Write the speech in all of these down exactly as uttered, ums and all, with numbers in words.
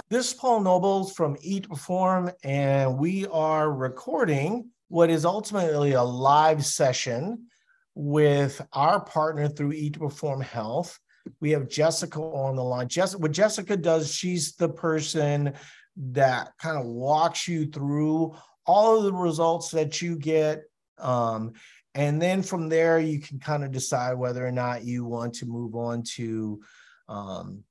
This is Paul Nobles from Eat to Perform, and we are recording what is ultimately a live session with our partner through Eat to Perform Health. We have Jessica on the line. Jess, what Jessica does, she's the person that kind of walks you through all of the results that you get. Um, and then from there, you can kind of decide whether or not you want to move on to um,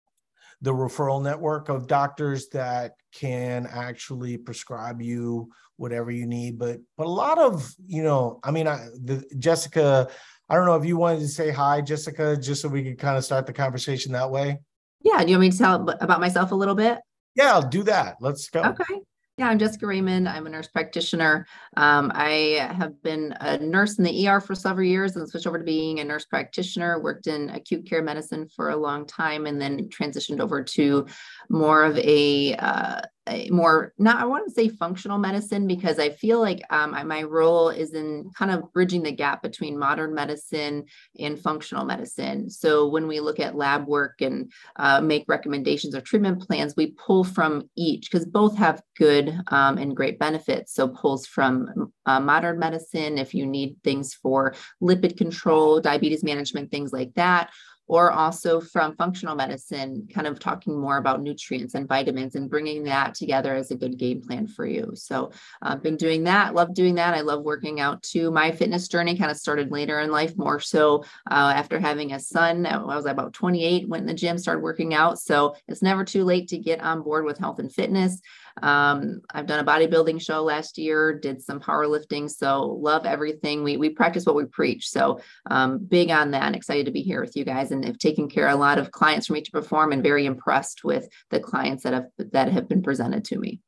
the referral network of doctors that can actually prescribe you whatever you need. But but a lot of, you know, I mean, I, the, Jessica, I don't know if you wanted to say hi, Jessica, just so we could kind of start the conversation that way. Yeah. Do you want me to tell about myself a little bit? Yeah, I'll do that. Let's go. Okay. Yeah, I'm Jessica Raymond. I'm a nurse practitioner. Um, I have been a nurse in the E R for several years and switched over to being a nurse practitioner, worked in acute care medicine for a long time, and then transitioned over to more of a, uh, a more, not, I want to say functional medicine, because I feel like um, my role is in kind of bridging the gap between modern medicine and functional medicine. So when we look at lab work and uh, make recommendations or treatment plans, we pull from each because both have good um, and great benefits. So pulls from uh, modern medicine if you need things for lipid control, diabetes management, things like that, or also from functional medicine, kind of talking more about nutrients and vitamins and bringing that together as a good game plan for you. So I've been doing that, love doing that. I love working out too. My fitness journey kind of started later in life, more so uh, after having a son. I was about twenty-eight, went in the gym, started working out. So it's never too late to get on board with health and fitness. Um, I've done a bodybuilding show last year, did some powerlifting. So love everything. We, we practice what we preach. So um, big on that and excited to be here with you guys. And have taken care of a lot of clients for me to perform and very impressed with the clients that have, that have been presented to me.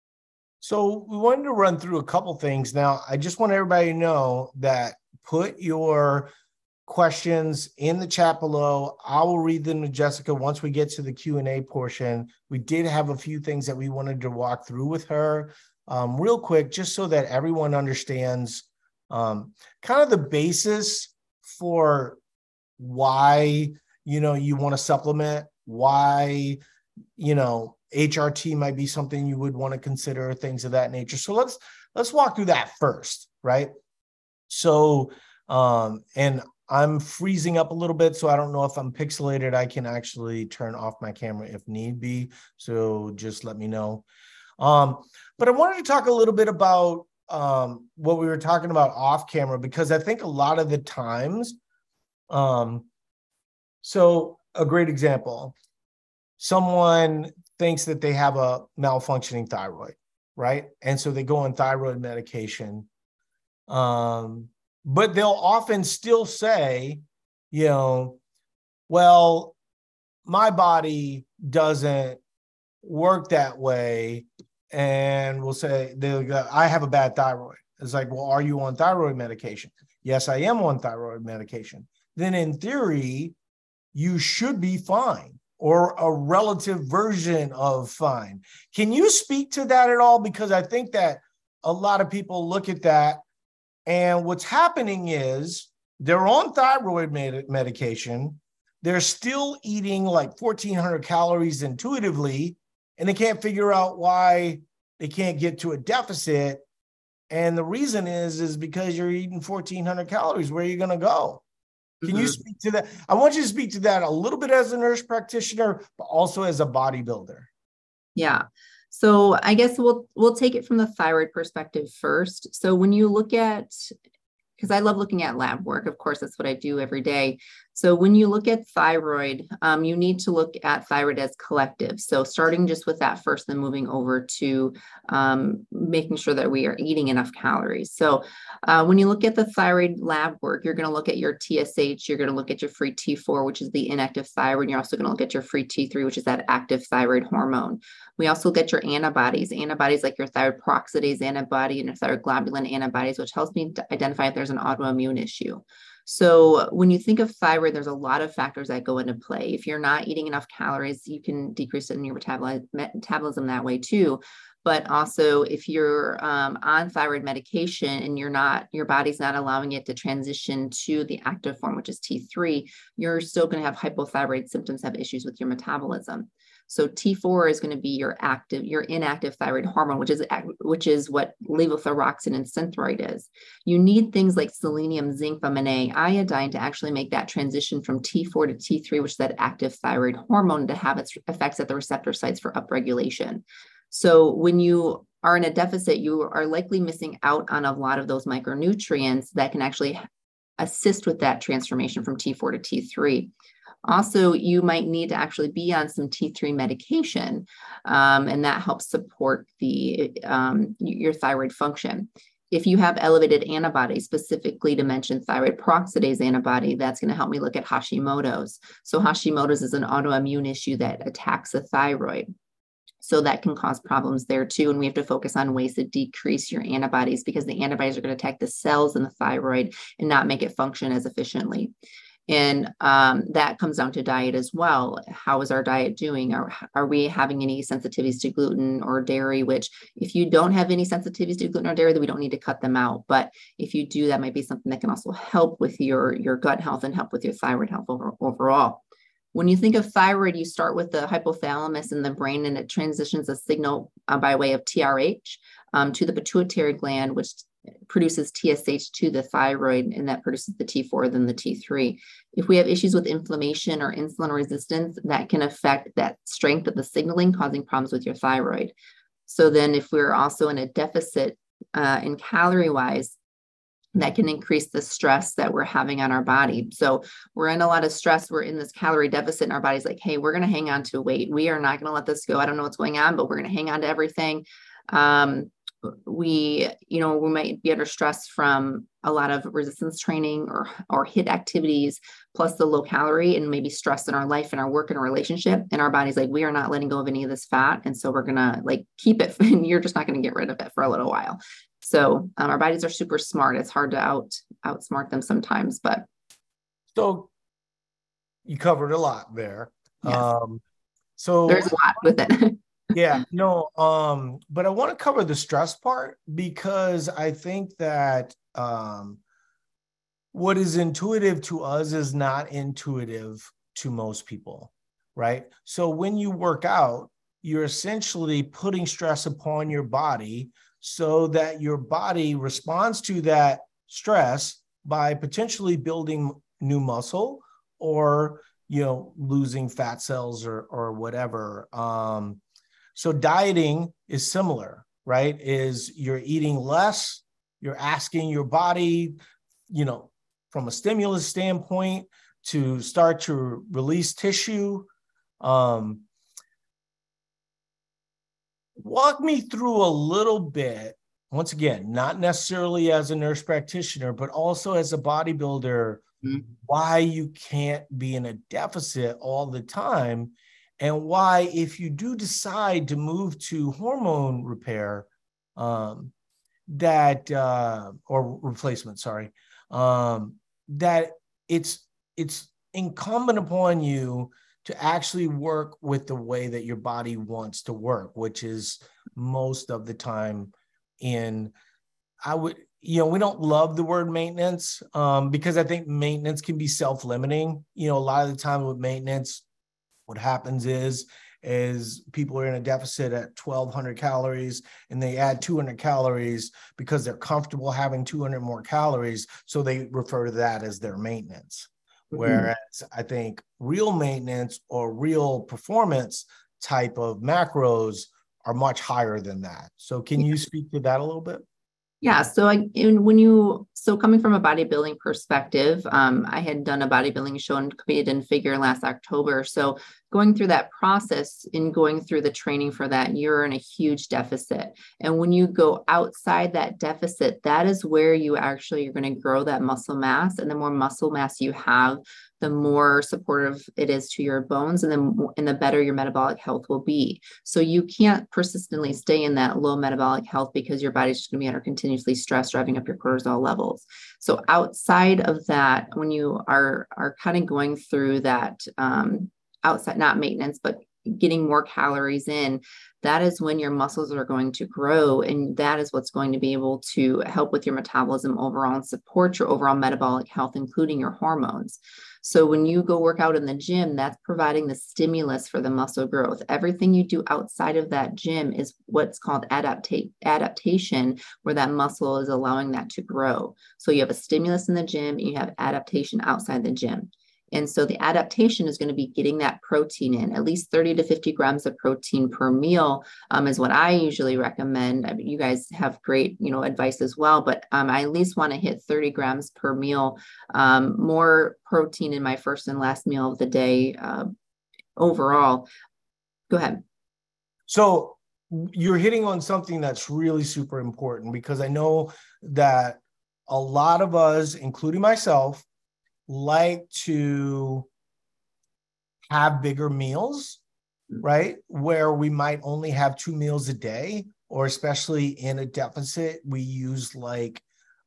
So we wanted to run through a couple things. Now, I just want everybody to know that put your questions in the chat below. I will read them to Jessica once we get to the Q and A portion. We did have a few things that we wanted to walk through with her um, real quick, just so that everyone understands um, kind of the basis for why, you know, you want to supplement, why, you know, H R T might be something you would want to consider, things of that nature. So let's, let's walk through that first, right? So, um, and I'm freezing up a little bit, so I don't know if I'm pixelated. I can actually turn off my camera if need be. So just let me know. Um, but I wanted to talk a little bit about um, what we were talking about off camera, because I think a lot of the times, um, so a great example, someone thinks that they have a malfunctioning thyroid, right? And so they go on thyroid medication. Um, but they'll often still say, you know, well, my body doesn't work that way. And we'll say, they'll go, I have a bad thyroid. It's like, well, are you on thyroid medication? Yes, I am on thyroid medication. Then in theory, you should be fine, or a relative version of fine. Can you speak to that at all? Because I think that a lot of people look at that, and what's happening is they're on thyroid med- medication. They're still eating like fourteen hundred calories intuitively, and they can't figure out why they can't get to a deficit. And the reason is, is because you're eating fourteen hundred calories. Where are you going to go? Can you speak to that? I want you to speak to that a little bit as a nurse practitioner, but also as a bodybuilder. Yeah. So I guess we'll we'll take it from the thyroid perspective first. So when you look at, because I love looking at lab work, of course, that's what I do every day. So when you look at thyroid, um, you need to look at thyroid as collective. So starting just with that first, then moving over to um, making sure that we are eating enough calories. So uh, when you look at the thyroid lab work, you're going to look at your T S H, you're going to look at your free T four, which is the inactive thyroid. You're also going to look at your free T three, which is that active thyroid hormone. We also get your antibodies, antibodies like your thyroid peroxidase antibody and your thyroid globulin antibodies, which helps me to identify if there's an autoimmune issue. So when you think of thyroid, there's a lot of factors that go into play. If you're not eating enough calories, you can decrease it in your metaboli- metabolism that way too. But also if you're um, on thyroid medication and you're not, your body's not allowing it to transition to the active form, which is T three, you're still going to have hypothyroid symptoms, have issues with your metabolism. So T four is going to be your active, your inactive thyroid hormone, which is which is what levothyroxine and Synthroid is. You need things like selenium, zinc, vitamin A, iodine to actually make that transition from T four to T three, which is that active thyroid hormone, to have its effects at the receptor sites for upregulation. So when you are in a deficit, you are likely missing out on a lot of those micronutrients that can actually assist with that transformation from T four to T three. Also, you might need to actually be on some T three medication, um, and that helps support the um, your thyroid function. If you have elevated antibodies, specifically to mention thyroid peroxidase antibody, that's going to help me look at Hashimoto's. So Hashimoto's is an autoimmune issue that attacks the thyroid. So that can cause problems there too. And we have to focus on ways to decrease your antibodies, because the antibodies are going to attack the cells in the thyroid and not make it function as efficiently. And um, that comes down to diet as well. How is our diet doing? Are, are we having any sensitivities to gluten or dairy? Which, if you don't have any sensitivities to gluten or dairy, then we don't need to cut them out. But if you do, that might be something that can also help with your, your gut health and help with your thyroid health over, overall. When you think of thyroid, you start with the hypothalamus in the brain, and it transitions a signal uh, by way of T R H um, to the pituitary gland, which produces T S H to the thyroid, and that produces the T four, then the T three. If we have issues with inflammation or insulin resistance, that can affect that strength of the signaling, causing problems with your thyroid. So then if we're also in a deficit uh, in calorie-wise, that can increase the stress that we're having on our body. So we're in a lot of stress. We're in this calorie deficit, and our body's like, hey, we're going to hang on to weight. We are not going to let this go. I don't know what's going on, but we're going to hang on to everything. Um, we, you know, we might be under stress from a lot of resistance training or, or HIIT activities, plus the low calorie and maybe stress in our life and our work and our relationship. And our body's like, we are not letting go of any of this fat. And so we're going to like keep it, and you're just not going to get rid of it for a little while. So um, our bodies are super smart. It's hard to out outsmart them sometimes, but. So you covered a lot there. Yes. Um, so there's a lot with it. Yeah, no, um, but I want to cover the stress part, because I think that um, what is intuitive to us is not intuitive to most people, right? So when you work out, you're essentially putting stress upon your body so that your body responds to that stress by potentially building new muscle, or, you know, losing fat cells, or, or whatever. Um, So dieting is similar, right? Is you're eating less, you're asking your body, you know, from a stimulus standpoint, to start to release tissue. Um, walk me through a little bit, once again, not necessarily as a nurse practitioner, but also as a bodybuilder, mm-hmm. why you can't be in a deficit all the time. And why, if you do decide to move to hormone repair, um, that uh, or replacement, sorry, um, that it's it's incumbent upon you to actually work with the way that your body wants to work, which is most of the time in, I would, you know, we don't love the word maintenance um, because I think maintenance can be self-limiting. You know, a lot of the time with maintenance, what happens is, is people are in a deficit at twelve hundred calories, and they add two hundred calories because they're comfortable having two hundred more calories. So they refer to that as their maintenance. Mm-hmm. Whereas I think real maintenance or real performance type of macros are much higher than that. So can you speak to that a little bit? Yeah. So I, and when you, so coming from a bodybuilding perspective, um, I had done a bodybuilding show and competed in figure last October. So going through that process and going through the training for that, you're in a huge deficit. And when you go outside that deficit, that is where you actually are going to grow that muscle mass. And the more muscle mass you have, the more supportive it is to your bones, and then and the better your metabolic health will be. So you can't persistently stay in that low metabolic health because your body's just going to be under continuously stress, driving up your cortisol levels. So outside of that, when you are are kind of going through that um, outside, not maintenance, but getting more calories in, that is when your muscles are going to grow. And that is what's going to be able to help with your metabolism overall and support your overall metabolic health, including your hormones. So when you go work out in the gym, that's providing the stimulus for the muscle growth. Everything you do outside of that gym is what's called adapta- adaptation, where that muscle is allowing that to grow. So you have a stimulus in the gym, and you have adaptation outside the gym. And so the adaptation is going to be getting that protein in. At least thirty to fifty grams of protein per meal um, is what I usually recommend. I mean, you guys have great, you know, advice as well, but um, I at least want to hit thirty grams per meal, um, more protein in my first and last meal of the day uh, overall. Go ahead. So you're hitting on something that's really super important, because I know that a lot of us, including myself, like to have bigger meals, right? Where we might only have two meals a day, or especially in a deficit, we use like,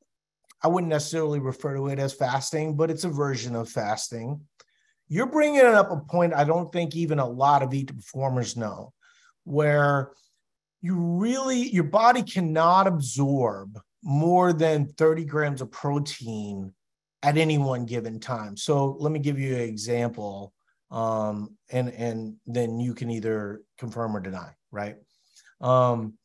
I wouldn't necessarily refer to it as fasting, but it's a version of fasting. You're bringing up a point I don't think even a lot of elite performers know, where you really, your body cannot absorb more than thirty grams of protein at any one given time. So let me give you an example, um, and, and then you can either confirm or deny, right? Um,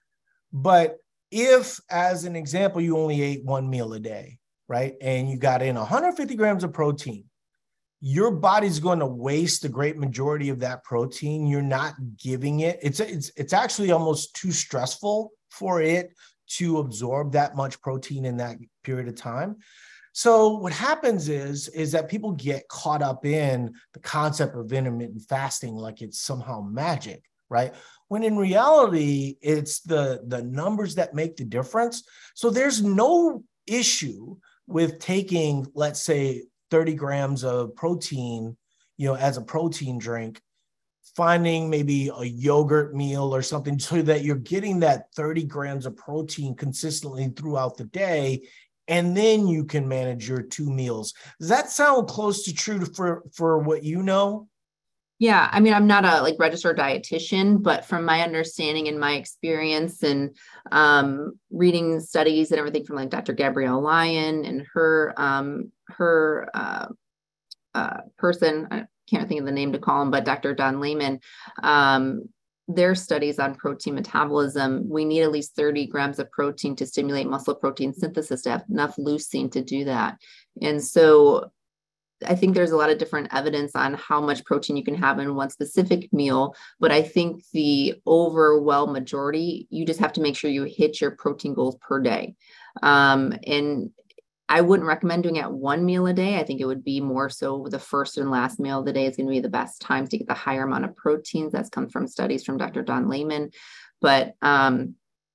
but if, as an example, you only ate one meal a day, right? And you got in one hundred fifty grams of protein, your body's going to waste the great majority of that protein. You're not giving it. It's, it's, it's actually almost too stressful for it to absorb that much protein in that period of time. So what happens is, is that people get caught up in the concept of intermittent fasting like it's somehow magic, right? When in reality, it's the, the numbers that make the difference. So there's no issue with taking, let's say, thirty grams of protein, you know, as a protein drink, finding maybe a yogurt meal or something so that you're getting that thirty grams of protein consistently throughout the day. And then you can manage your two meals. Does that sound close to true for, for what you know? Yeah, I mean, I'm not a like registered dietitian, but from my understanding and my experience and um, reading studies and everything from like Doctor Gabrielle Lyon and her um, her uh, uh, person, I can't think of the name to call him, but Doctor Don Layman, um, their studies on protein metabolism, we need at least thirty grams of protein to stimulate muscle protein synthesis to have enough leucine to do that. And so I think there's a lot of different evidence on how much protein you can have in one specific meal, but I think the overwhelming majority, you just have to make sure you hit your protein goals per day. Um, and I wouldn't recommend doing it at one meal a day. I think it would be more so the first and last meal of the day is going to be the best times to get the higher amount of proteins. That's come from studies from Doctor Don Layman. But um,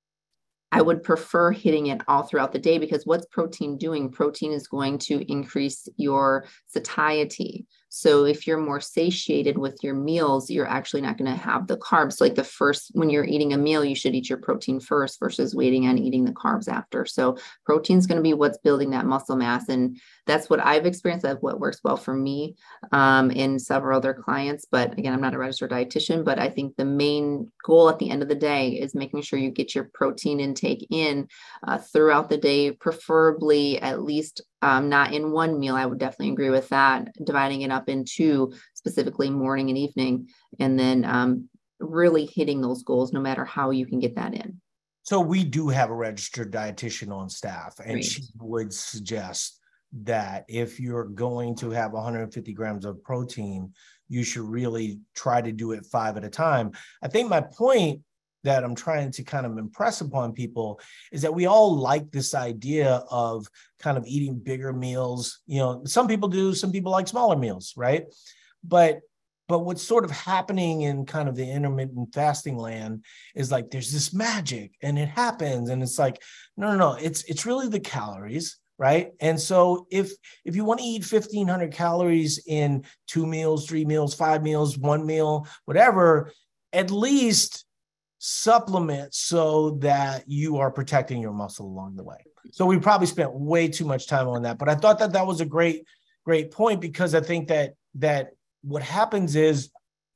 I would prefer hitting it all throughout the day, because what's protein doing? Protein is going to increase your satiety. So if you're more satiated with your meals, you're actually not going to have the carbs. So like the first, when you're eating a meal, you should eat your protein first versus waiting on eating the carbs after. So protein is going to be what's building that muscle mass. And that's what I've experienced. That's what works well for me um, and several other clients. But again, I'm not a registered dietitian, but I think the main goal at the end of the day is making sure you get your protein intake in uh, throughout the day, preferably at least um, not in one meal. I would definitely agree with that. Dividing it up into specifically morning and evening, and then um, really hitting those goals no matter how you can get that in. So we do have a registered dietitian on staff, and Great. she would suggest that if you're going to have one hundred fifty grams of protein, you should really try to do it five at a time. I think my point that I'm trying to kind of impress upon people is that we all like this idea of kind of eating bigger meals. You know, some people do, some people like smaller meals, right? But But what's sort of happening in kind of the intermittent fasting land is like, there's this magic and it happens. And it's like, no, no, no, it's, it's really the calories, right? And so if, if you want to eat fifteen hundred calories in two meals, three meals, five meals, one meal, whatever, at least supplement so that you are protecting your muscle along the way. So we probably spent way too much time on that, but I thought that that was a great, great point, because I think that, that what happens is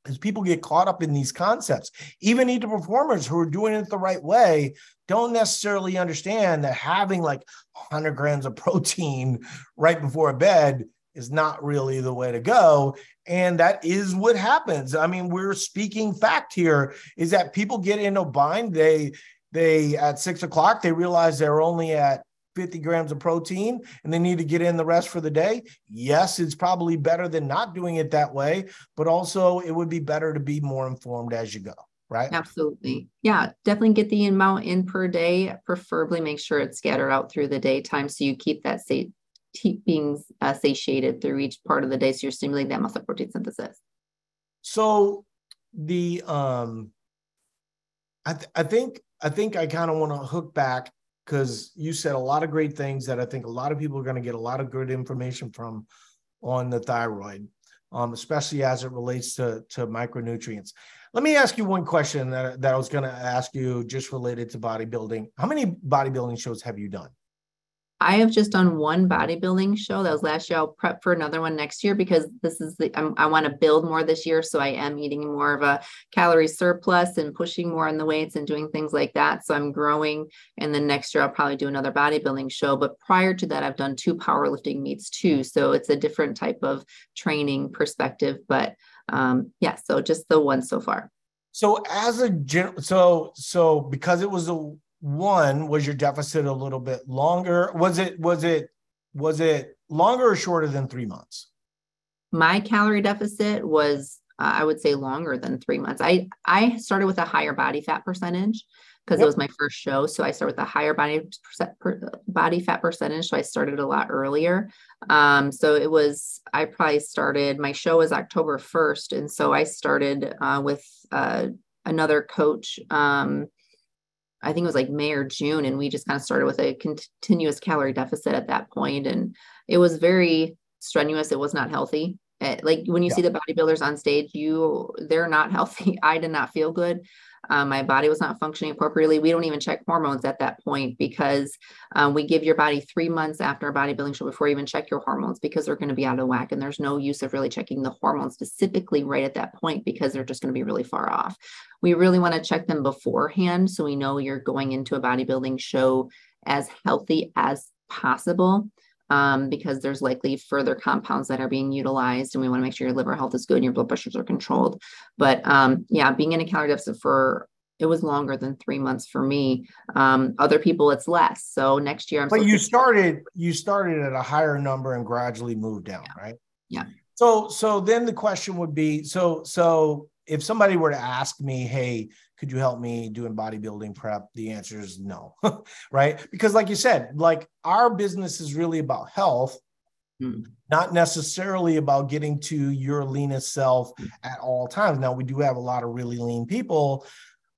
is people get caught up in these concepts. Even Eat to Performers who are doing it the right way don't necessarily understand that having like one hundred grams of protein right before bed is not really the way to go. And that is what happens. I mean, we're speaking fact here, is that people get in a bind. They, they at six o'clock, they realize they're only at fifty grams of protein and they need to get in the rest for the day. Yes, it's probably better than not doing it that way, but also it would be better to be more informed as you go, right? Absolutely. Yeah, definitely get the amount in per day, preferably make sure it's scattered out through the daytime so you keep that state keep being uh, satiated through each part of the day so you're stimulating that muscle protein synthesis. So the um I, th- I think I think I kind of want to hook back, because you said a lot of great things that I think a lot of people are going to get a lot of good information from on the thyroid, um, especially as it relates to, to micronutrients. Let me ask you one question that, that I was going to ask you just related to bodybuilding. How many bodybuilding shows have you done? I have just done one bodybuilding show. That was last year. I'll prep for another one next year because this is the, I'm, I want to build more this year. So I am eating more of a calorie surplus and pushing more on the weights and doing things like that. So I'm growing. And then next year I'll probably do another bodybuilding show. But prior to that, I've done two powerlifting meets too. So it's a different type of training perspective. But um, yeah, so just the one so far. So as a gen- so so because it was a one, was your deficit a little bit longer? Was it was it was it longer or shorter than three months? My calorie deficit was, uh, I would say, longer than three months. I I started with a higher body fat percentage because yep. It was my first show. So I started with a higher body per, body fat percentage. So I started a lot earlier. Um, so it was, I probably started, my show was October first. And so I started uh, with uh, another coach, um, I think it was like May or June. And we just kind of started with a continuous calorie deficit at that point. And it was very strenuous. It was not healthy. Like when you yeah. see the bodybuilders on stage, you, they're not healthy. I did not feel good. Um, my body was not functioning appropriately. We don't even check hormones at that point because um, we give your body three months after a bodybuilding show before you even check your hormones because they're going to be out of whack. And there's no use of really checking the hormones specifically right at that point because they're just going to be really far off. We really want to check them beforehand so we know you're going into a bodybuilding show as healthy as possible. Um, because there's likely further compounds that are being utilized and we want to make sure your liver health is good and your blood pressures are controlled. But um, yeah, being in a calorie deficit for, it was longer than three months for me. Um, other people, it's less. So next year, I'm But you started, you started at a higher number and gradually moved down, yeah. right? Yeah. So, so then the question would be, so, so if somebody were to ask me, hey, could you help me doing bodybuilding prep? The answer is no, right? Because like you said, like our business is really about health, mm. not necessarily about getting to your leanest self at all times. Now, we do have a lot of really lean people,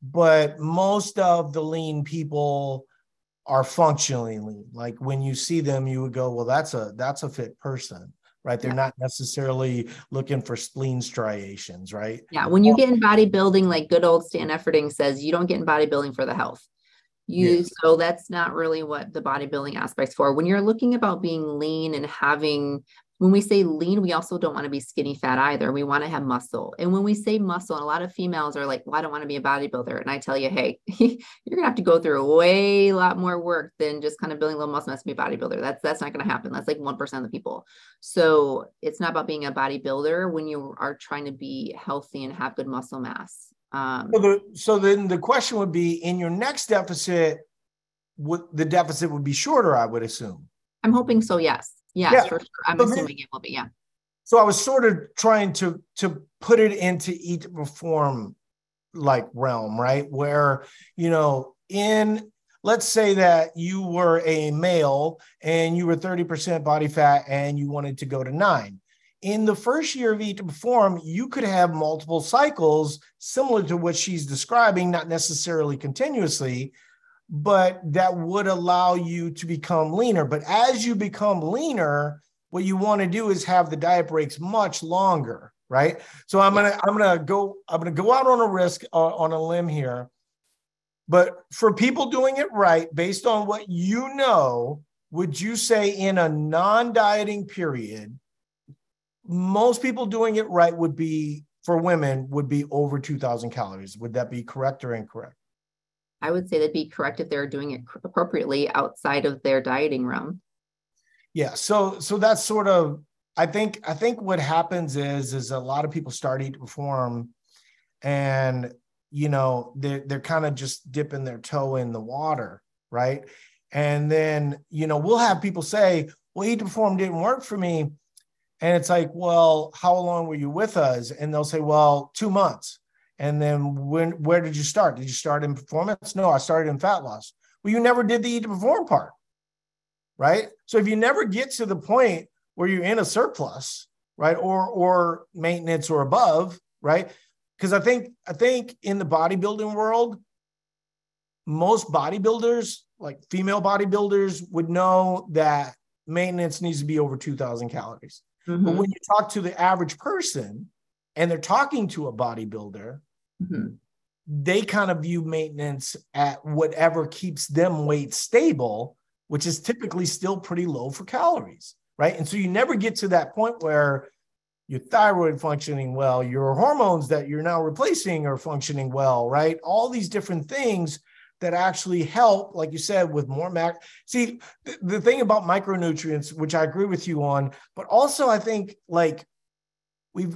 but most of the lean people are functionally lean. Like when you see them, you would go, well, that's a, that's a fit person. Right. They're yeah. not necessarily looking for spleen striations. Right. Yeah. When you get in bodybuilding, like good old Stan Efferding says, you don't get in bodybuilding for the health. You, yeah. So that's not really what the bodybuilding aspect's for. When you're looking about being lean and having, when we say lean, we also don't want to be skinny fat either. We want to have muscle. And when we say muscle, and a lot of females are like, well, I don't want to be a bodybuilder. And I tell you, hey, you're going to have to go through a way lot more work than just kind of building a little muscle mass to be a bodybuilder. That's, that's not going to happen. That's like one percent of the people. So it's not about being a bodybuilder when you are trying to be healthy and have good muscle mass. Um, so, the, so then the question would be, in your next deficit, would the deficit would be shorter, I would assume. I'm hoping so. Yes. Yes, yeah. for sure. I'm so assuming then, it will be. Yeah. So I was sort of trying to, to put it into Eat to Perform like realm, right? Where, you know, in, let's say that you were a male and you were thirty percent body fat and you wanted to go to nine. In the first year of Eat to Perform, you could have multiple cycles similar to what she's describing, not necessarily continuously, but that would allow you to become leaner. But as you become leaner, what you want to do is have the diet breaks much longer, right? So I'm gonna I'm gonna go I'm gonna go out on a risk uh, on a limb here. But for people doing it right, based on what you know, would you say in a non-dieting period, most people doing it right would be for women would be over two thousand calories. Would that be correct or incorrect? I would say that'd be correct if they're doing it appropriately outside of their dieting realm. Yeah. So, so that's sort of, I think, I think what happens is, is a lot of people start Eat to Perform and, you know, they're, they're kind of just dipping their toe in the water. Right. And then, you know, we'll have people say, well, Eat to Perform didn't work for me. And it's like, well, how long were you with us? And they'll say, well, two months. And then when, where did you start? Did you start in performance? No, I started in fat loss. Well, you never did the Eat to Perform part, right? So if you never get to the point where you're in a surplus, right, or or maintenance or above, right? Because I think I think in the bodybuilding world, most bodybuilders, like female bodybuilders, would know that maintenance needs to be over two thousand calories. Mm-hmm. But when you talk to the average person and they're talking to a bodybuilder, mm-hmm. they kind of view maintenance at whatever keeps them weight stable, which is typically still pretty low for calories, right? And so you never get to that point where your thyroid functioning well, your hormones that you're now replacing are functioning well, right? All these different things that actually help, like you said, with more mac. See, th- the thing about micronutrients, which I agree with you on, but also I think like we've,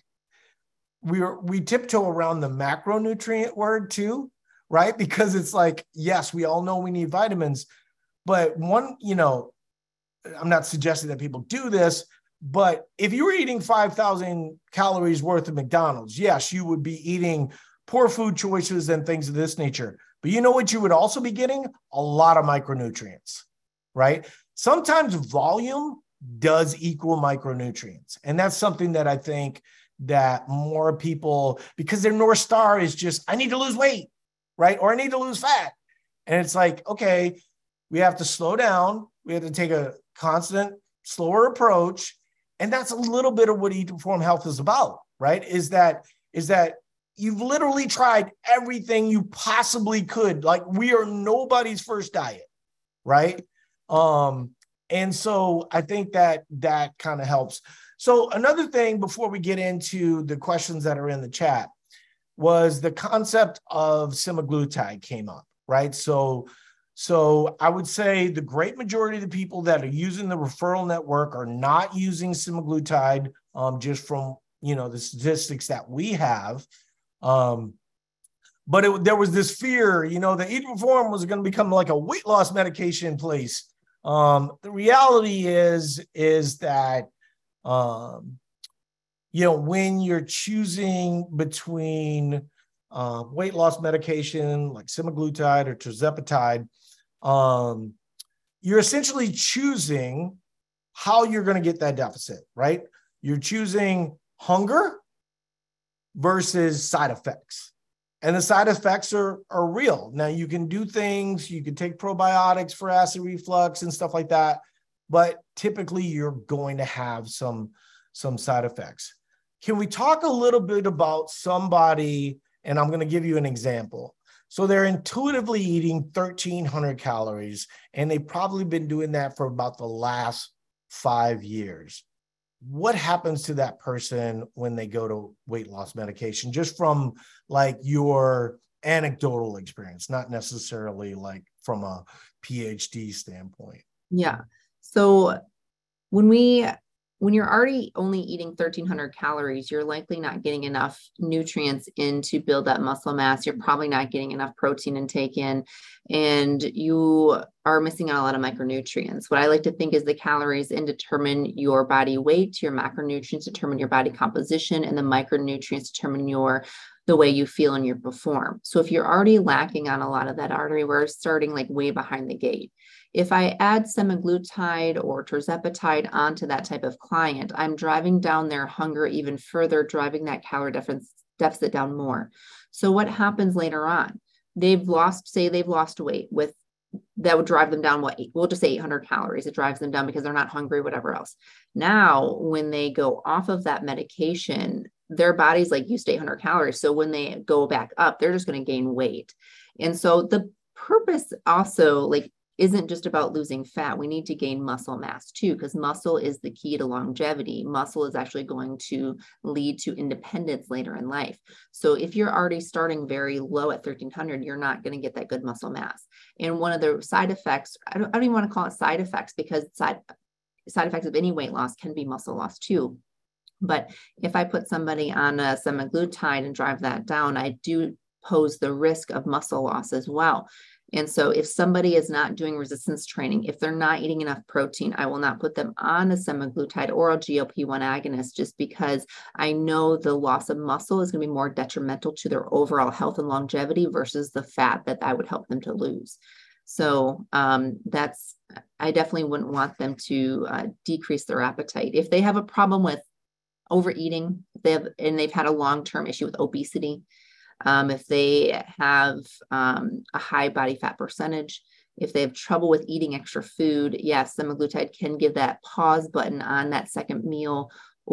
we're, we tiptoe around the macronutrient word too, right? Because it's like, yes, we all know we need vitamins, but one, you know, I'm not suggesting that people do this, but if you were eating five thousand calories worth of McDonald's, yes, you would be eating poor food choices and things of this nature. But you know what you would also be getting? A lot of micronutrients, right? Sometimes volume does equal micronutrients. And that's something that I think that more people, because their North Star is just, I need to lose weight, right? Or I need to lose fat. And it's like, okay, we have to slow down. We have to take a constant, slower approach. And that's a little bit of what Eat to Perform Health is about, right? Is that, is that you've literally tried everything you possibly could. Like we are nobody's first diet, right? Um, and so I think that that kind of helps. So another thing before we get into the questions that are in the chat was the concept of semaglutide came up, right? So, so I would say the great majority of the people that are using the referral network are not using semaglutide, um, just from, you know, the statistics that we have. Um, but it, there was this fear, you know, that Eat to Perform was going to become like a weight loss medication place. Um, the reality is, is that, um, you know, when you're choosing between uh, weight loss medication like semaglutide or tirzepatide, um, you're essentially choosing how you're going to get that deficit, right? You're choosing hunger versus side effects. And the side effects are, are real. Now, you can do things, you can take probiotics for acid reflux and stuff like that, but typically you're going to have some, some side effects. Can we talk a little bit about somebody, and I'm going to give you an example. So they're intuitively eating thirteen hundred calories, and they've probably been doing that for about the last five years. What happens to that person when they go to weight loss medication, just from like your anecdotal experience, not necessarily like from a PhD standpoint? Yeah. So when we, when you're already only eating thirteen hundred calories, you're likely not getting enough nutrients in to build that muscle mass. You're probably not getting enough protein intake in, and you are missing out on a lot of micronutrients. What I like to think is the calories in determine your body weight, your macronutrients determine your body composition, and the micronutrients determine your the way you feel and you perform. So if you're already lacking on a lot of that artery, we're starting like way behind the gate. If I add semaglutide or tirzepatide onto that type of client, I'm driving down their hunger even further, driving that calorie deficit down more. So what happens later on? They've lost, say they've lost weight with, that would drive them down, what, we'll just say eight hundred calories. It drives them down because they're not hungry, whatever else. Now, when they go off of that medication, their body's like used to eight hundred calories. So when they go back up, they're just going to gain weight. And so the purpose also, like, isn't just about losing fat. We need to gain muscle mass too, because muscle is the key to longevity. Muscle is actually going to lead to independence later in life. So if you're already starting very low at thirteen hundred, you're not going to get that good muscle mass. And one of the side effects, I don't, I don't even want to call it side effects, because side, side effects of any weight loss can be muscle loss too. But if I put somebody on a semaglutide and drive that down, I do pose the risk of muscle loss as well. And so if somebody is not doing resistance training, if they're not eating enough protein, I will not put them on a semaglutide or a G L P one agonist, just because I know the loss of muscle is going to be more detrimental to their overall health and longevity versus the fat that I would help them to lose. So um, that's, I definitely wouldn't want them to uh, decrease their appetite. If they have a problem with overeating, if they have, and they've had a long-term issue with obesity, Um, if they have um, a high body fat percentage, if they have trouble with eating extra food, yes, semaglutide can give that pause button on that second meal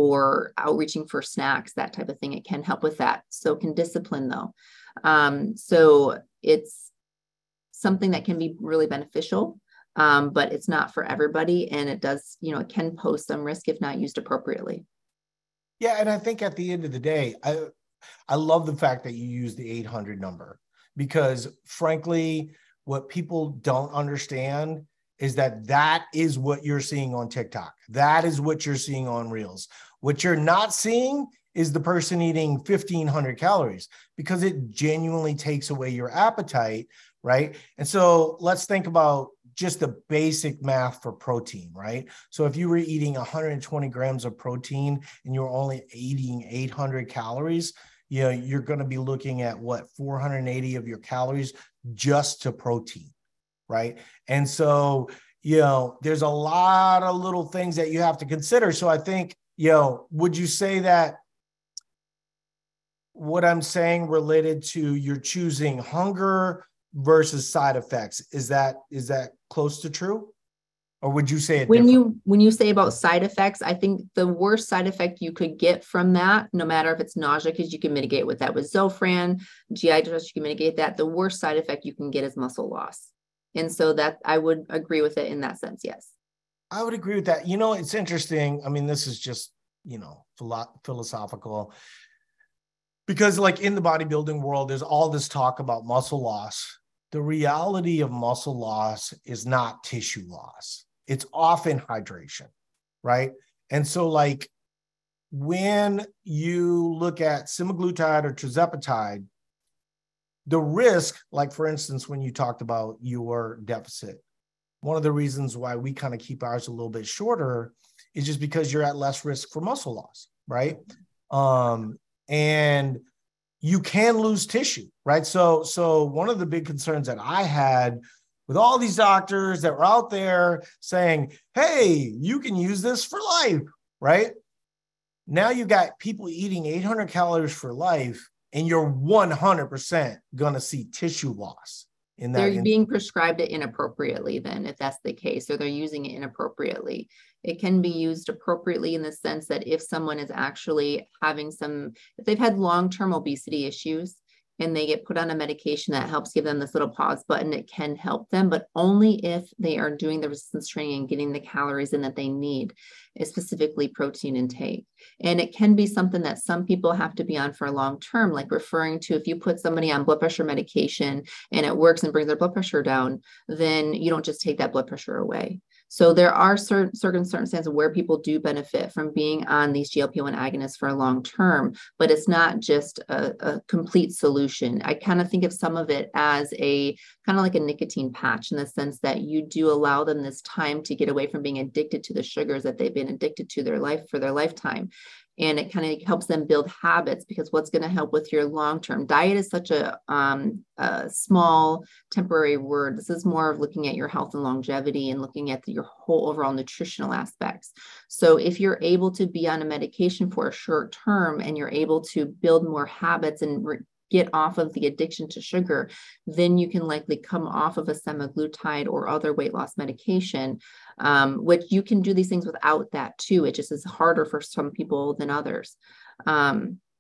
or outreaching for snacks, that type of thing. It can help with that. So can discipline though. Um, so it's something that can be really beneficial, um, but it's not for everybody. And it does, you know, it can pose some risk if not used appropriately. Yeah. And I think at the end of the day, I, I love the fact that you use the eight hundred number, because frankly, what people don't understand is that that is what you're seeing on TikTok. That is what you're seeing on Reels. What you're not seeing is the person eating fifteen hundred calories, because it genuinely takes away your appetite, right? And so let's think about just the basic math for protein, right? So if you were eating one hundred twenty grams of protein and you're only eating eight hundred calories, you know, you're going to be looking at what, four hundred eighty of your calories just to protein, right? And so, you know, there's a lot of little things that you have to consider. So I think, you know, would you say that what I'm saying related to you're choosing hunger versus side effects, is that, is that close to true? Or would you say it when different? you when you say about side effects, I think the worst side effect you could get from that, no matter if it's nausea, because you can mitigate with that with Zofran, G I distress, you can mitigate that. The worst side effect you can get is muscle loss. And so that I would agree with it in that sense. Yes. I would agree with that. You know, it's interesting. I mean, this is just, you know, philo- philosophical, because like in the bodybuilding world, there's all this talk about muscle loss. The reality of muscle loss is not tissue loss. It's often hydration, right? And so like when you look at semaglutide or tirzepatide, the risk, like for instance, when you talked about your deficit, one of the reasons why we kind of keep ours a little bit shorter is just because you're at less risk for muscle loss, right? Um, and you can lose tissue, right? So, so one of the big concerns that I had with all these doctors that were out there saying, hey, you can use this for life, right? Now you got people eating eight hundred calories for life, and you're one hundred percent going to see tissue loss in that. They're in- being prescribed it inappropriately then, if that's the case, or they're using it inappropriately. It can be used appropriately in the sense that if someone is actually having some, if they've had long-term obesity issues and they get put on a medication that helps give them this little pause button, it can help them, but only if they are doing the resistance training and getting the calories in that they need, specifically protein intake. And it can be something that some people have to be on for a long term, like referring to if you put somebody on blood pressure medication and it works and brings their blood pressure down, then you don't just take that blood pressure away. So there are certain, certain circumstances where people do benefit from being on these G L P one agonists for a long term, but it's not just a, a complete solution. I kind of think of some of it as a kind of like a nicotine patch, in the sense that you do allow them this time to get away from being addicted to the sugars that they've been addicted to their life for their lifetime. And it kind of helps them build habits, because what's going to help with your long-term diet is such a, um, a small temporary word. This is more of looking at your health and longevity and looking at the, your whole overall nutritional aspects. So if you're able to be on a medication for a short term and you're able to build more habits and re- get off of the addiction to sugar, then you can likely come off of a semaglutide or other weight loss medication, um, which you can do these things without that too. It just is harder for some people than others. Um,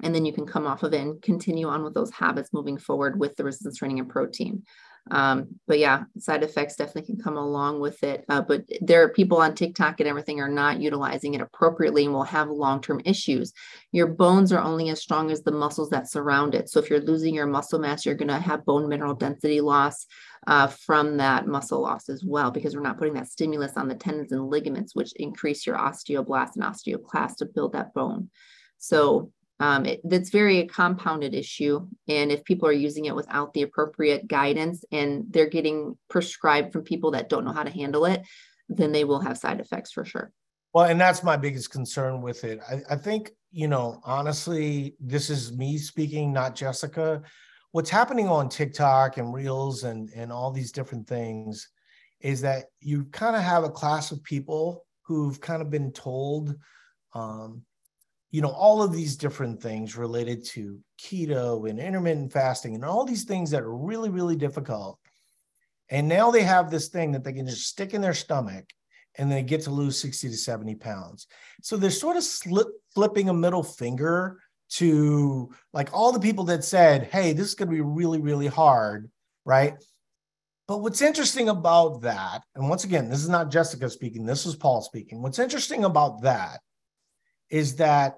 And then you can come off of it and continue on with those habits moving forward with the resistance training and protein. Um, but yeah, side effects definitely can come along with it. Uh, but there are people on TikTok and everything are not utilizing it appropriately and will have long-term issues. Your bones are only as strong as the muscles that surround it. So if you're losing your muscle mass, you're going to have bone mineral density loss uh, from that muscle loss as well, because we're not putting that stimulus on the tendons and ligaments, which increase your osteoblasts and osteoclasts to build that bone. So Um, it, that's very a compounded issue. And if people are using it without the appropriate guidance and they're getting prescribed from people that don't know how to handle it, then they will have side effects for sure. Well, and that's my biggest concern with it. I, I think, you know, honestly, this is me speaking, not Jessica. What's happening on TikTok and Reels and, and all these different things is that you kind of have a class of people who've kind of been told, um, you know, all of these different things related to keto and intermittent fasting and all these things that are really, really difficult. And now they have this thing that they can just stick in their stomach and they get to lose sixty to seventy pounds. So they're sort of slip, flipping a middle finger to like all the people that said, hey, this is going to be really, really hard, right? But what's interesting about that, and once again, this is not Jessica speaking, this is Paul speaking. What's interesting about that is that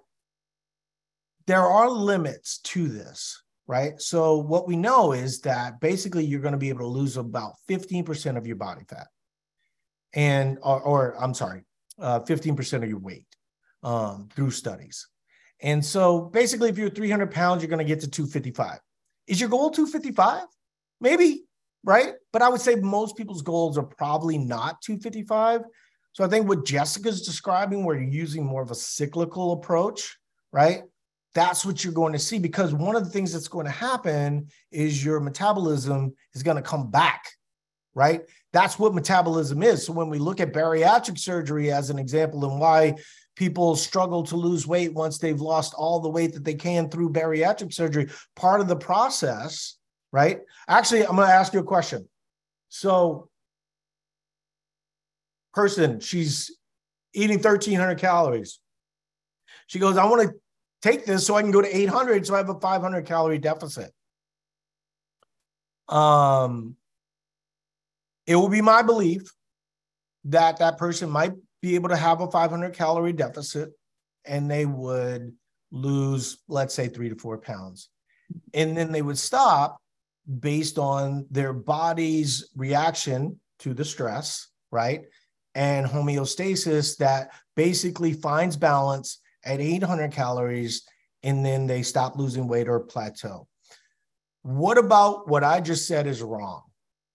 there are limits to this, right? So what we know is that basically you're going to be able to lose about fifteen percent of your body fat and, or, or I'm sorry, uh, fifteen percent of your weight um, through studies. And so basically if you're three hundred pounds, you're going to get to two fifty-five. Is your goal two fifty-five? Maybe, right? But I would say most people's goals are probably not two fifty-five. So I think what Jessica's describing, where you're using more of a cyclical approach, right? That's what you're going to see, because one of the things that's going to happen is your metabolism is going to come back, right? That's what metabolism is. So when we look at bariatric surgery as an example and why people struggle to lose weight once they've lost all the weight that they can through bariatric surgery, part of the process, right? Actually, I'm going to ask you a question. So person, she's eating thirteen hundred calories. She goes, I want to take this so I can go to eight hundred, so I have a five hundred calorie deficit. Um, it will be my belief that that person might be able to have a five hundred calorie deficit and they would lose, let's say, three to four pounds. And then they would stop based on their body's reaction to the stress, right? And homeostasis that basically finds balance at eight hundred calories, and then they stop losing weight or plateau. What about what I just said is wrong?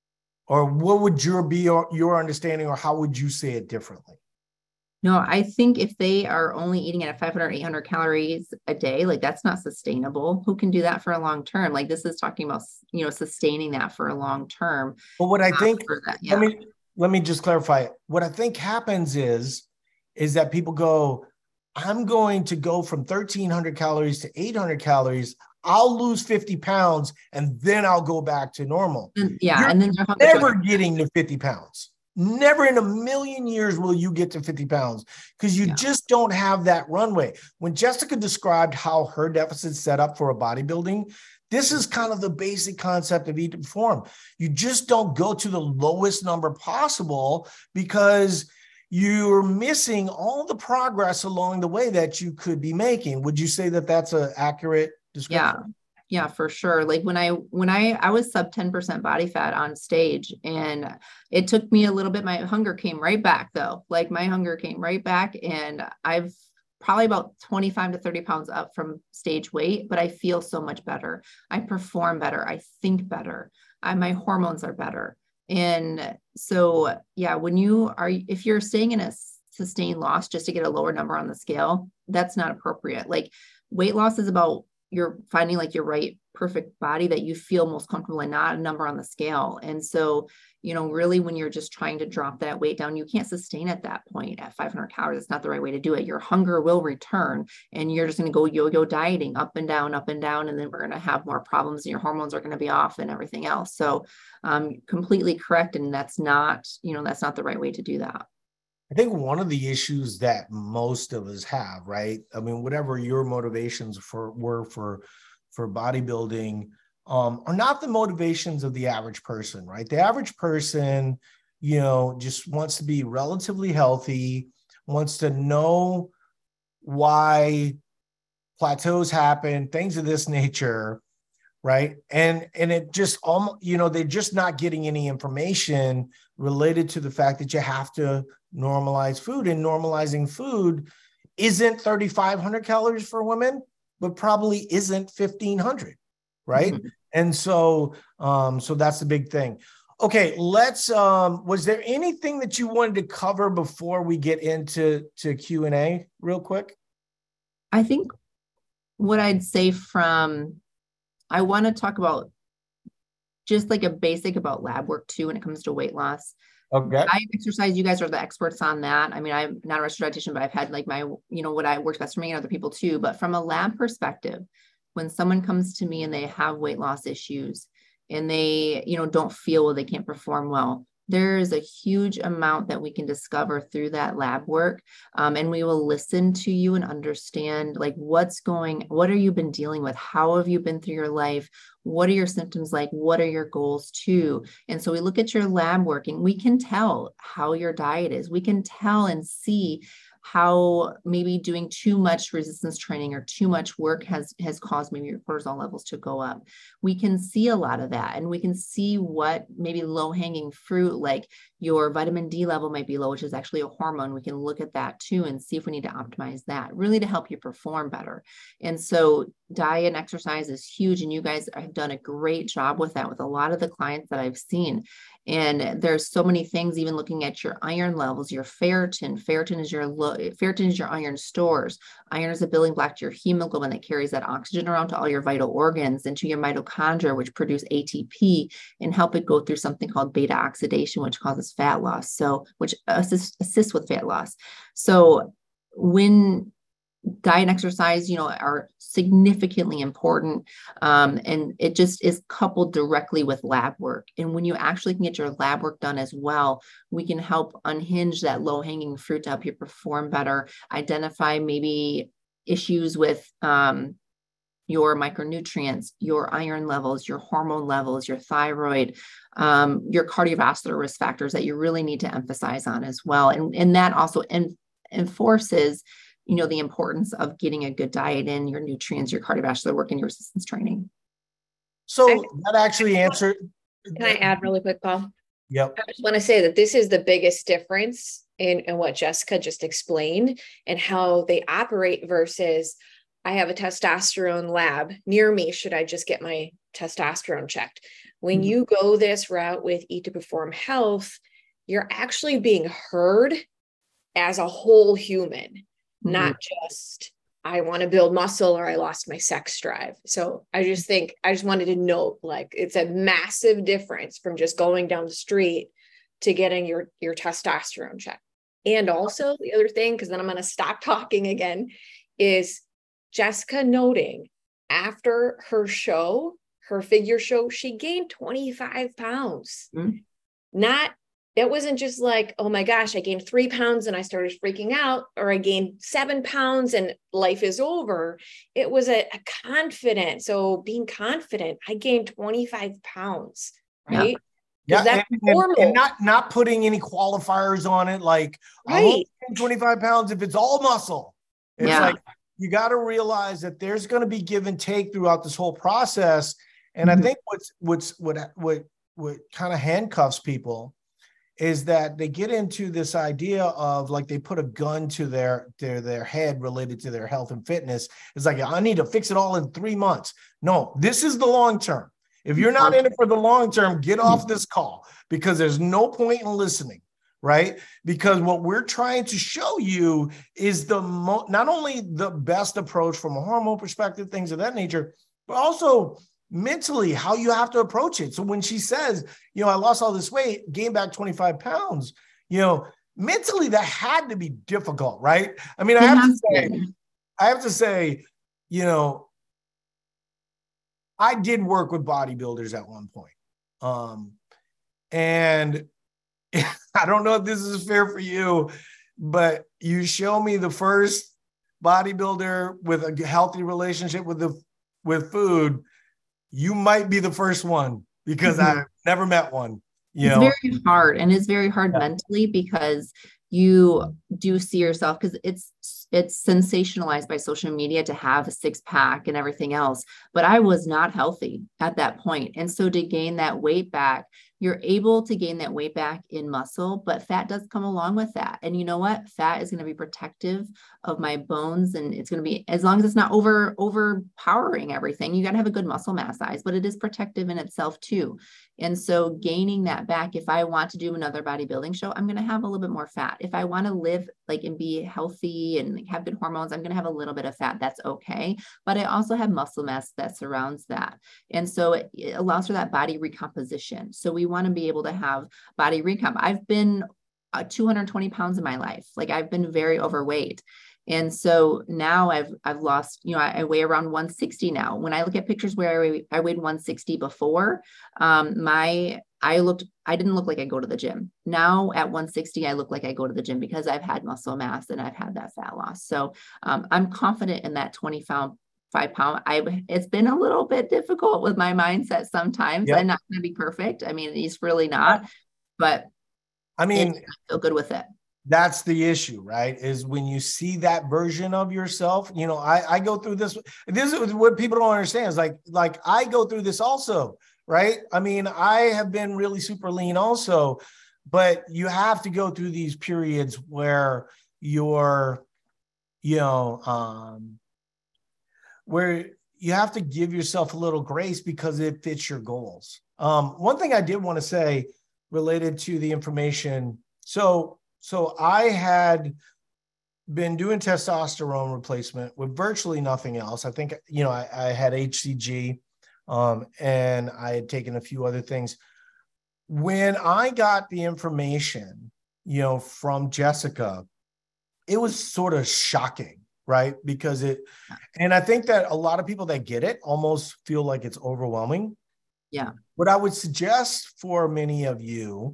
Or what would your be your, your understanding, or how would you say it differently? No, I think if they are only eating at five hundred, eight hundred calories a day, like that's not sustainable. Who can do that for a long term? Like this is talking about, you know, sustaining that for a long term. But what I think, that, yeah. let me, let me just clarify it. What I think happens is, is that people go, I'm going to go from thirteen hundred calories to eight hundred calories. I'll lose fifty pounds and then I'll go back to normal. And, yeah. You're and then never getting to fifty pounds. Never in a million years will you get to fifty pounds, because you yeah. just don't have that runway. When Jessica described how her deficit's set up for a bodybuilding, this is kind of the basic concept of Eat to Perform. You just don't go to the lowest number possible because you're missing all the progress along the way that you could be making. Would you say that that's an accurate description? Yeah. Yeah, for sure. Like when I, when I, I was sub ten percent body fat on stage, and it took me a little bit, my hunger came right back though. Like my hunger came right back, and I've probably about twenty-five to thirty pounds up from stage weight, but I feel so much better. I perform better. I think better. I, my hormones are better. And so, yeah, when you are, if you're staying in a sustained loss just to get a lower number on the scale, that's not appropriate. Like weight loss is about you're finding like your right perfect body that you feel most comfortable in, not a number on the scale. And so, you know, really when you're just trying to drop that weight down, you can't sustain at that point at five hundred calories. It's not the right way to do it. Your hunger will return and you're just going to go yo-yo dieting up and down, up and down. And then we're going to have more problems and your hormones are going to be off and everything else. So um, completely correct. And that's not, you know, that's not the right way to do that. I think one of the issues that most of us have, right? I mean, whatever your motivations for were for for bodybuilding, um, are not the motivations of the average person, right? The average person, you know, just wants to be relatively healthy, wants to know why plateaus happen, things of this nature, right? And and it just almost, you know, they're just not getting any information related to the fact that you have to normalize food, and normalizing food isn't thirty-five hundred calories for women, but probably isn't fifteen hundred, right? Mm-hmm. And so um so that's the big thing. Okay, let's um was there anything that you wanted to cover before we get into to Q and A real quick? I think what I'd say from I want to talk about just like a basic about lab work too when it comes to weight loss. Okay. I exercise, you guys are the experts on that. I mean, I'm not a registered dietitian, but I've had like my, you know, what I works best for me and other people too. But from a lab perspective, when someone comes to me and they have weight loss issues and they, you know, don't feel well, they can't perform well, there is a huge amount that we can discover through that lab work. Um, and we will listen to you and understand like what's going, what have you been dealing with? How have you been through your life? What are your symptoms like? What are your goals too? And so we look at your lab working, we can tell how your diet is. We can tell and see how maybe doing too much resistance training or too much work has, has caused maybe your cortisol levels to go up. We can see a lot of that, and we can see what maybe low hanging fruit, like your vitamin D level might be low, which is actually a hormone. We can look at that too and see if we need to optimize that really to help you perform better. And so diet and exercise is huge. And you guys have done a great job with that with a lot of the clients that I've seen. And there's so many things, even looking at your iron levels, your ferritin. Ferritin is your low, ferritin is your iron stores. Iron is a building block to your hemoglobin that carries that oxygen around to all your vital organs and to your mitochondria, which produce A T P and help it go through something called beta oxidation, which causes fat loss. So, which assists, assists with fat loss. So when diet and exercise, you know, are significantly important. Um, and it just is coupled directly with lab work. And when you actually can get your lab work done as well, we can help unhinge that low hanging fruit to help you perform better, identify maybe issues with, um, your micronutrients, your iron levels, your hormone levels, your thyroid, um, your cardiovascular risk factors that you really need to emphasize on as well. And, and that also en- enforces you know, the importance of getting a good diet in, your nutrients, your cardiovascular work, and your resistance training. So that actually answered. Can I add really quick, Paul? Yep. I just want to say that this is the biggest difference in, in what Jessica just explained and how they operate versus I have a testosterone lab near me. Should I just get my testosterone checked? When mm-hmm. you go this route with Eat to Perform Health, you're actually being heard as a whole human. Not just, I want to build muscle or I lost my sex drive. So I just think, I just wanted to note, like, it's a massive difference from just going down the street to getting your, your testosterone check. And also the other thing, because then I'm going to stop talking again, is Jessica noting after her show, her figure show, she gained twenty-five pounds. Mm-hmm. Not It wasn't just like, oh my gosh, I gained three pounds and I started freaking out, or I gained seven pounds and life is over. It was a, a confident. So being confident, I gained twenty-five pounds, right? Yeah, yeah and, and, and not, not putting any qualifiers on it. Like, right. I won't gain twenty-five pounds if it's all muscle. It's yeah. like, you got to realize that there's going to be give and take throughout this whole process. And mm-hmm. I think what's, what's, what, what, what kind of handcuffs people is that they get into this idea of like they put a gun to their, their, their head related to their health and fitness. It's like, I need to fix it all in three months. No, this is the long term. If you're not in it for the long term, get off this call, because there's no point in listening, right? Because what we're trying to show you is the mo- not only the best approach from a hormone perspective, things of that nature, but also mentally how you have to approach it. So when she says, you know, I lost all this weight, gained back twenty-five pounds, you know, mentally that had to be difficult, right? I mean, I have to say, I have to say, you know, I did work with bodybuilders at one point. Um, and I don't know if this is fair for you. but you show me the first bodybuilder with a healthy relationship with the with food, you might be the first one, because mm-hmm. I've never met one. You it's know? very hard, and it's very hard yeah. mentally, because you do see yourself, because it's it's sensationalized by social media to have a six pack and everything else. But I was not healthy at that point. And so to gain that weight back, you're able to gain that weight back in muscle, but fat does come along with that. And you know what? Fat is going to be protective of my bones. And it's going to be, as long as it's not over overpowering everything, you got to have a good muscle mass size, but it is protective in itself too. And so gaining that back, if I want to do another bodybuilding show, I'm going to have a little bit more fat. If I want to live like and be healthy and have good hormones, I'm going to have a little bit of fat. That's okay. But I also have muscle mass that surrounds that. And so it, it allows for that body recomposition. So we want to be able to have body recomp. I've been uh, two hundred twenty pounds in my life. Like I've been very overweight. And so now I've, I've lost, you know, I, I weigh around one sixty now. When I look at pictures where I, weigh, I weighed one sixty before, um, my, I looked, I didn't look like I go to the gym. Now at one sixty, I look like I go to the gym, because I've had muscle mass and I've had that fat loss. So um, I'm confident in that twenty pound, five pound. I it's been a little bit difficult with my mindset sometimes. Yep. I'm not going to be perfect. I mean, it's really not, but I mean, I feel good with it. That's the issue, right? Is when you see that version of yourself, you know, I, I go through this. This is what people don't understand is like, like I go through this also, right? I mean, I have been really super lean also, but you have to go through these periods where you're, you know, um, where you have to give yourself a little grace because it fits your goals. Um, one thing I did want to say related to the information. So, So I had been doing testosterone replacement with virtually nothing else. I think, you know, I, I had H C G um, and I had taken a few other things. When I got the information, you know, from Jessica, it was sort of shocking, right? Because it, and I think that a lot of people that get it almost feel like it's overwhelming. Yeah. What I would suggest for many of you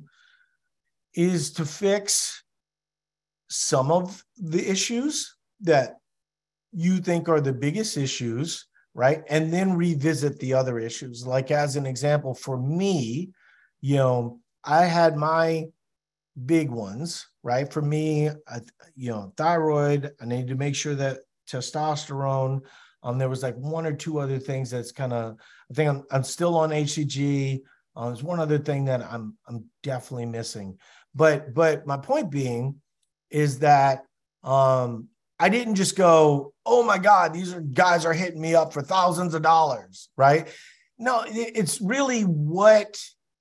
is to fix some of the issues that you think are the biggest issues, right? And then revisit the other issues. Like as an example, for me, you know, I had my big ones, right? For me, I, you know, thyroid, I needed to make sure that testosterone, um, there was like one or two other things that's kind of, I think I'm, I'm still on H C G. Uh, there's one other thing that I'm, I'm definitely missing. But, but my point being is that um, I didn't just go, oh my God, these are guys are hitting me up for thousands of dollars, right? No, it, it's really what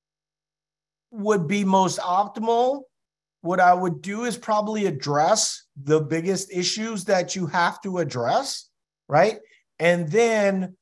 would be most optimal. What I would do is probably address the biggest issues that you have to address, right? And then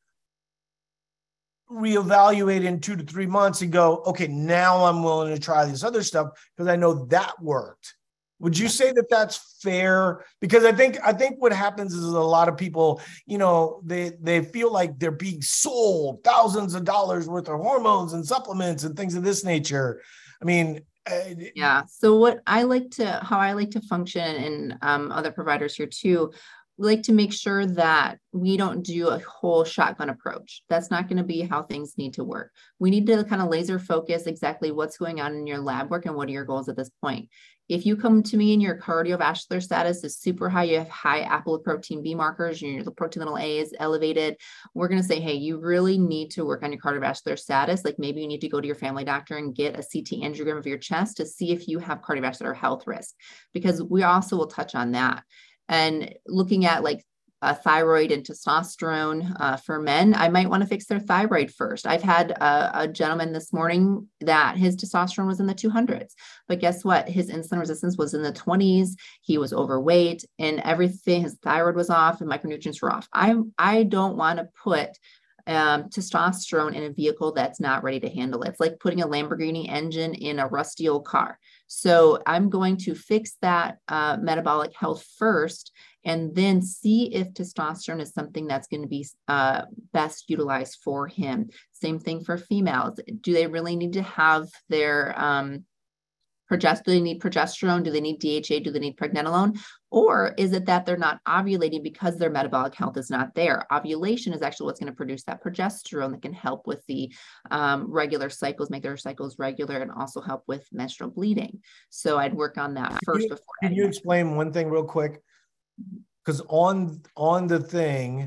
reevaluate in two to three months and go, okay, now I'm willing to try this other stuff because I know that worked. Would you say that that's fair? Because I think I think what happens is a lot of people, you know, they they feel like they're being sold thousands of dollars worth of hormones and supplements and things of this nature. I mean, uh, yeah. So what I like to, how I like to function, and um, other providers here too, we like to make sure that we don't do a whole shotgun approach. That's not going to be how things need to work. We need to kind of laser focus exactly what's going on in your lab work and what are your goals at this point. If you come to me and your cardiovascular status is super high, you have high apolipoprotein B markers, your protein little a is elevated, we're going to say, hey, you really need to work on your cardiovascular status. Like maybe you need to go to your family doctor and get a C T angiogram of your chest to see if you have cardiovascular health risk, because we also will touch on that. And looking at like uh, thyroid and testosterone uh, for men, I might want to fix their thyroid first. I've had a, a gentleman this morning that his testosterone was in the two hundreds, but guess what? His insulin resistance was in the twenties. He was overweight and everything, his thyroid was off and micronutrients were off. I, I don't want to put um, testosterone in a vehicle that's not ready to handle it. It's like putting a Lamborghini engine in a rusty old car. So I'm going to fix that uh, metabolic health first, and then see if testosterone is something that's going to be uh, best utilized for him. Same thing for females. Do they really need to have their um, progest- do they need progesterone? Do they need D H A? Do they need pregnenolone? Or is it that they're not ovulating because their metabolic health is not there? Ovulation is actually what's going to produce that progesterone that can help with the um, regular cycles, make their cycles regular, and also help with menstrual bleeding. So I'd work on that first you, before. Can you explain one thing real quick? Because on on the thing,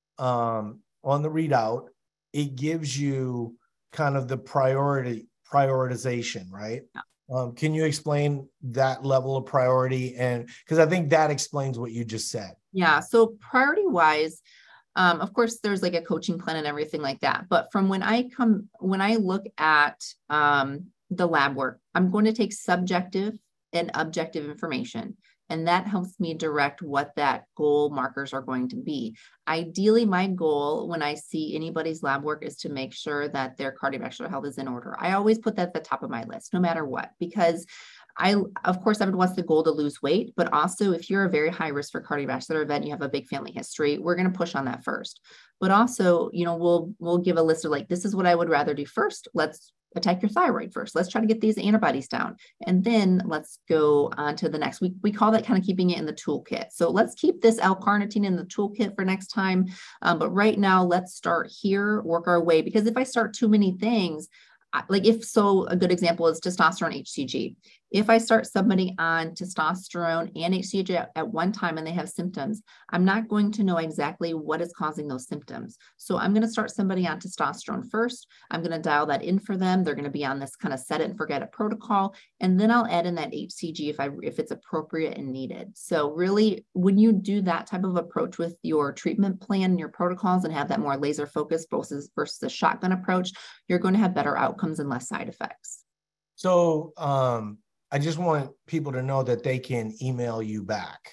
um, on the readout, it gives you kind of the priority prioritization, right? Yeah. Um, can you explain that level of priority? And because I think that explains what you just said. Yeah. So priority wise, um, of course, there's like a coaching plan and everything like that. But from when I come, when I look at um, the lab work, I'm going to take subjective and objective information. And that helps me direct what that goal markers are going to be. Ideally, my goal when I see anybody's lab work is to make sure that their cardiovascular health is in order. I always put that at the top of my list, no matter what, because I, of course, everyone wants the goal to lose weight, but also if you're a very high risk for cardiovascular event, you have a big family history, we're going to push on that first. But also, you know, we'll, we'll give a list of like, this is what I would rather do first. Let's attack your thyroid first. Let's try to get these antibodies down. And then let's go on to the next. We, we call that kind of keeping it in the toolkit. So let's keep this L-carnitine in the toolkit for next time. Um, but right now, let's start here, work our way. Because if I start too many things, like if so, a good example is testosterone H C G. If I start somebody on testosterone and H C G at, at one time and they have symptoms, I'm not going to know exactly what is causing those symptoms. So I'm going to start somebody on testosterone first. I'm going to dial that in for them. They're going to be on this kind of set it and forget it protocol. And then I'll add in that H C G if I if it's appropriate and needed. So really, when you do that type of approach with your treatment plan and your protocols and have that more laser focused versus, versus a shotgun approach, you're going to have better outcomes and less side effects. So um, I just want people to know that they can email you back.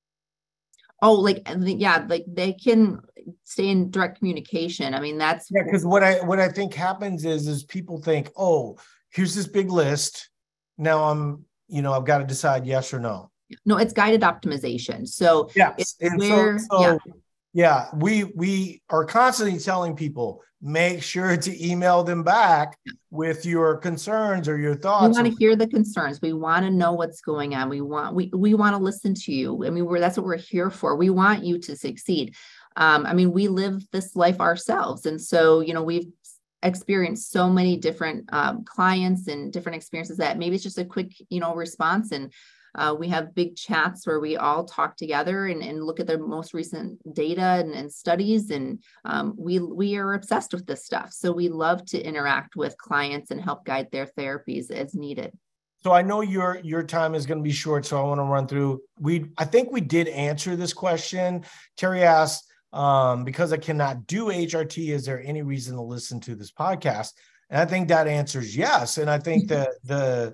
Oh, like, yeah, like they can stay in direct communication. I mean, that's yeah, because what I what I think happens is is people think, oh, here's this big list. Now I'm, you know, I've got to decide yes or no. No, it's guided optimization. So yes, it's and where, so, so yeah. yeah, we we are constantly telling people, make sure to email them back with your concerns or your thoughts. We want to hear the concerns. We want to know what's going on. We want we we want to listen to you. I mean, we're that's what we're here for. We want you to succeed. Um, I mean, we live this life ourselves, and so you know we've experienced so many different um, clients and different experiences that maybe it's just a quick you know response and. Uh, we have big chats where we all talk together and, and look at the most recent data and, and studies. And um, we, we are obsessed with this stuff. So we love to interact with clients and help guide their therapies as needed. So I know your, your time is going to be short, so I want to run through. We, I think we did answer this question. Terry asked, um, because I cannot do H R T, is there any reason to listen to this podcast? And I think that answers yes. And I think that the,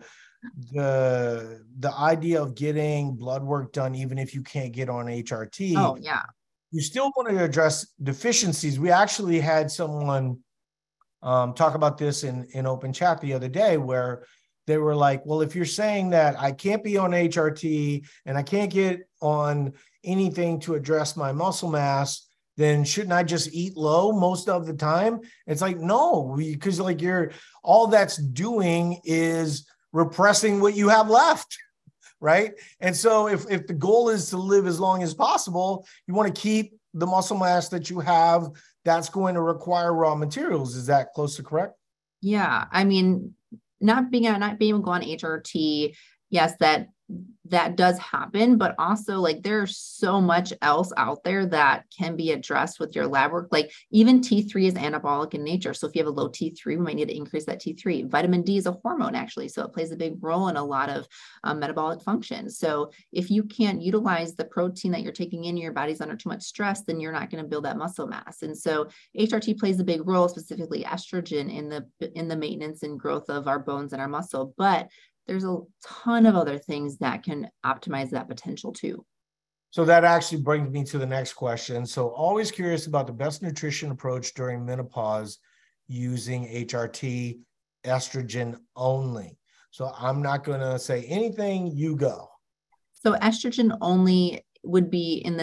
the the idea of getting blood work done, even if you can't get on H R T, oh yeah, you still want to address deficiencies. We actually had someone um, talk about this in in open chat the other day, where they were like, well, if you're saying that I can't be on H R T and I can't get on anything to address my muscle mass, then shouldn't I just eat low most of the time? It's like, no, because like you're all that's doing is repressing what you have left, right? And so if, if the goal is to live as long as possible, you want to keep the muscle mass that you have. That's going to require raw materials. Is that close to correct? Yeah. I mean, not being not being able to go on H R T, yes, that that does happen, but also like there's so much else out there that can be addressed with your lab work. Like even T three is anabolic in nature. So if you have a low T three, we might need to increase that T three. Vitamin D is a hormone actually. So it plays a big role in a lot of um, metabolic function. So if you can't utilize the protein that you're taking in, your body's under too much stress, then you're not going to build that muscle mass. And so H R T plays a big role, specifically estrogen in the, in the maintenance and growth of our bones and our muscle. But there's a ton of other things that can optimize that potential too. So that actually brings me to the next question. So always curious about the best nutrition approach during menopause using H R T, estrogen only. So I'm not going to say anything, you go. So estrogen only would be in this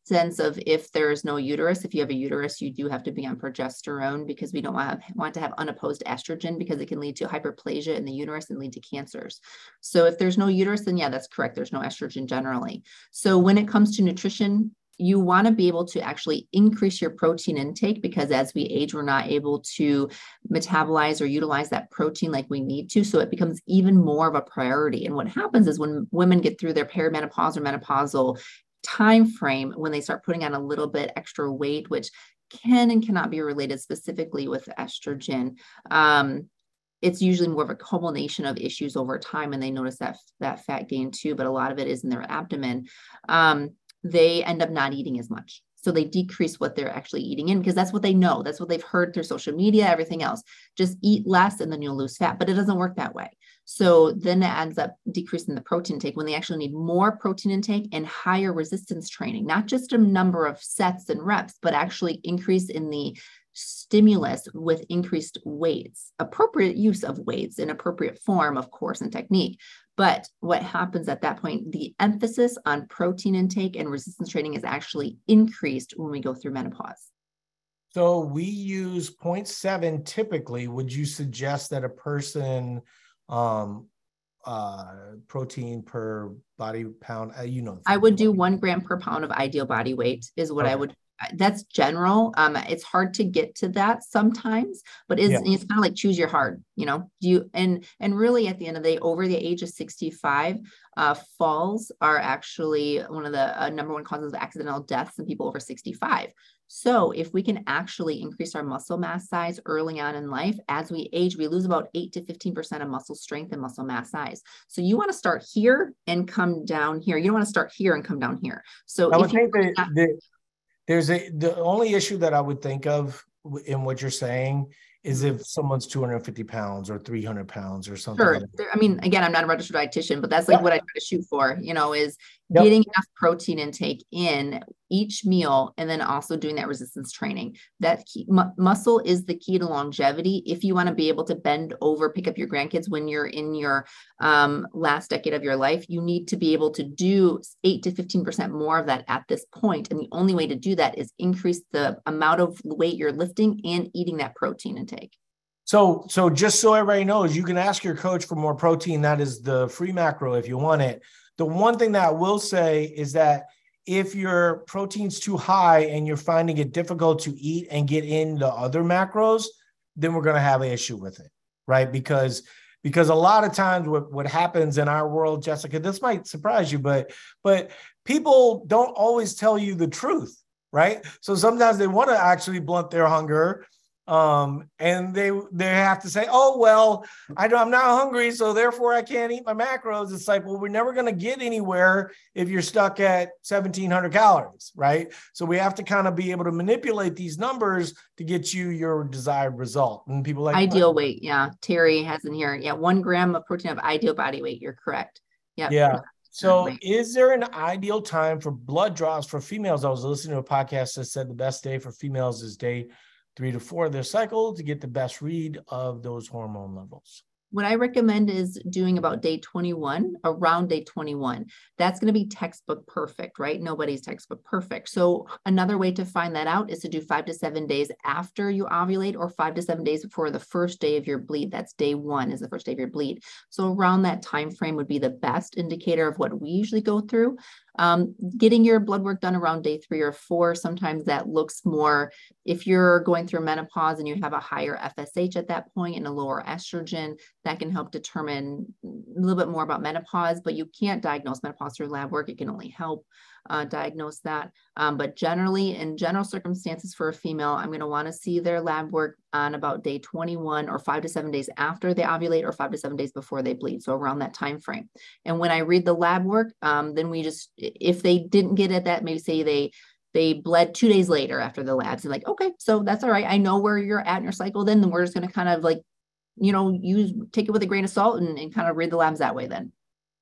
sense of if there is no uterus, if you have a uterus, you do have to be on progesterone because we don't want to have, want to have unopposed estrogen because it can lead to hyperplasia in the uterus and lead to cancers. So if there's no uterus, then yeah, that's correct. There's no estrogen generally. So when it comes to nutrition, you want to be able to actually increase your protein intake because as we age, we're not able to metabolize or utilize that protein like we need to. So it becomes even more of a priority. And what happens is when women get through their perimenopause or menopausal time frame, when they start putting on a little bit extra weight, which can and cannot be related specifically with estrogen, um, it's usually more of a culmination of issues over time. And they notice that, that fat gain too, but a lot of it is in their abdomen. Um, they end up not eating as much. So they decrease what they're actually eating in because that's what they know. That's what they've heard through social media, everything else. Just eat less and then you'll lose fat, but it doesn't work that way. So then it ends up decreasing the protein intake when they actually need more protein intake and higher resistance training, not just a number of sets and reps, but actually increase in the stimulus with increased weights, appropriate use of weights in appropriate form, of course, and technique. But what happens at that point, the emphasis on protein intake and resistance training is actually increased when we go through menopause. So we use zero point seven typically. Would you suggest that a person um, uh, protein per body pound, uh, you know, I would do one gram per pound of ideal body weight is what okay. I would. That's general. Um, it's hard to get to that sometimes, but is yeah. it's kind of like choose your heart, you know, do you, and, and really at the end of the day, over the age of sixty-five, uh, falls are actually one of the uh, number one causes of accidental deaths in people over sixty-five. So if we can actually increase our muscle mass size early on in life, as we age, we lose about eight to fifteen percent of muscle strength and muscle mass size. So you want to start here and come down here. You don't want to start here and come down here. So I if would think that, not- that there's a, the only issue that I would think of in what you're saying is if someone's two hundred fifty pounds or three hundred pounds or something. Sure. Like that. I mean, again, I'm not a registered dietitian, but that's like yep. what I try to shoot for, you know, is yep. getting enough protein intake in each meal and then also doing that resistance training. That key, mu- muscle is the key to longevity. If you want to be able to bend over, pick up your grandkids when you're in your um, last decade of your life, you need to be able to do eight to fifteen percent more of that at this point. And the only way to do that is increase the amount of weight you're lifting and eating that protein intake. So, so just so everybody knows, you can ask your coach for more protein. That is the free macro if you want it. The one thing that I will say is that if your protein's too high and you're finding it difficult to eat and get into other macros, then we're going to have an issue with it, right? Because, because a lot of times what, what happens in our world, Jessica, this might surprise you, but, but people don't always tell you the truth, right? So sometimes they want to actually blunt their hunger. Um, and they, they have to say, oh, well, I don't, I'm not hungry, so therefore I can't eat my macros. It's like, well, we're never going to get anywhere if you're stuck at seventeen hundred calories, right? So we have to kind of be able to manipulate these numbers to get you your desired result. And people like ideal what? weight. Yeah. Terry has in here. Yeah. One gram of protein of ideal body weight. You're correct. Yep. Yeah. So is there an ideal time for blood draws for females? I was listening to a podcast that said the best day for females is day three to four of their cycle to get the best read of those hormone levels. What I recommend is doing about day twenty-one, around day twenty-one. That's going to be textbook perfect, right? Nobody's textbook perfect. So another way to find that out is to do five to seven days after you ovulate or five to seven days before the first day of your bleed. That's day one is the first day of your bleed. So around that time frame would be the best indicator of what we usually go through. Um, getting your blood work done around day three or four, sometimes that looks more, if you're going through menopause and you have a higher F S H at that point and a lower estrogen, that can help determine a little bit more about menopause, but you can't diagnose menopause through lab work. It can only help uh, diagnose that. Um, but generally, in general circumstances for a female, I'm going to want to see their lab work on about day twenty-one or five to seven days after they ovulate or five to seven days before they bleed. So around that time frame. And when I read the lab work, um, then we just, if they didn't get at that, maybe say they they bled two days later after the labs and like, okay, so that's all right. I know where you're at in your cycle then, then we're just going to kind of like, you know, use, take it with a grain of salt and, and kind of read the labs that way then.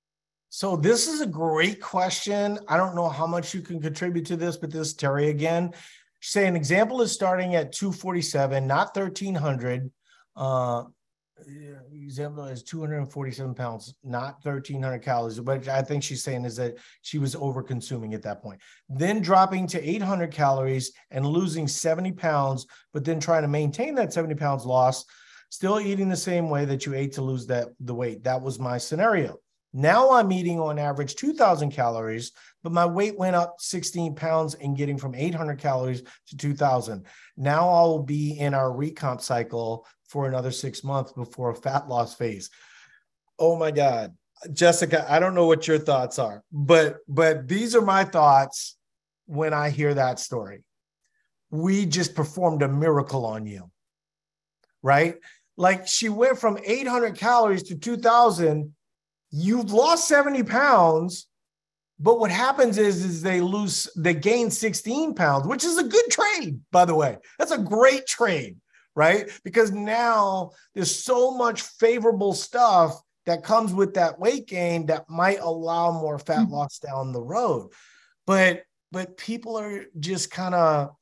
So this is a great question. I don't know how much you can contribute to this, but this is Terry again. Say an example is starting at two forty-seven, not thirteen hundred. Uh, example is two hundred forty-seven pounds, not thirteen hundred calories, but I think she's saying is that she was over consuming at that point. Then dropping to eight hundred calories and losing seventy pounds, but then trying to maintain that seventy pounds loss, still eating the same way that you ate to lose that the weight. That was my scenario. Now I'm eating on average two thousand calories, but my weight went up sixteen pounds and getting from eight hundred calories to two thousand. Now I'll be in our recomp cycle for another six months before a fat loss phase. Oh my God. Jessica, I don't know what your thoughts are, but, but these are my thoughts when I hear that story. We just performed a miracle on you, right? Like she went from eight hundred calories to two thousand. You've lost seventy pounds, but what happens is, is they lose, they gain sixteen pounds, which is a good trade, by the way. That's a great trade, right? Because now there's so much favorable stuff that comes with that weight gain that might allow more fat loss down the road. But, but people are just kind of,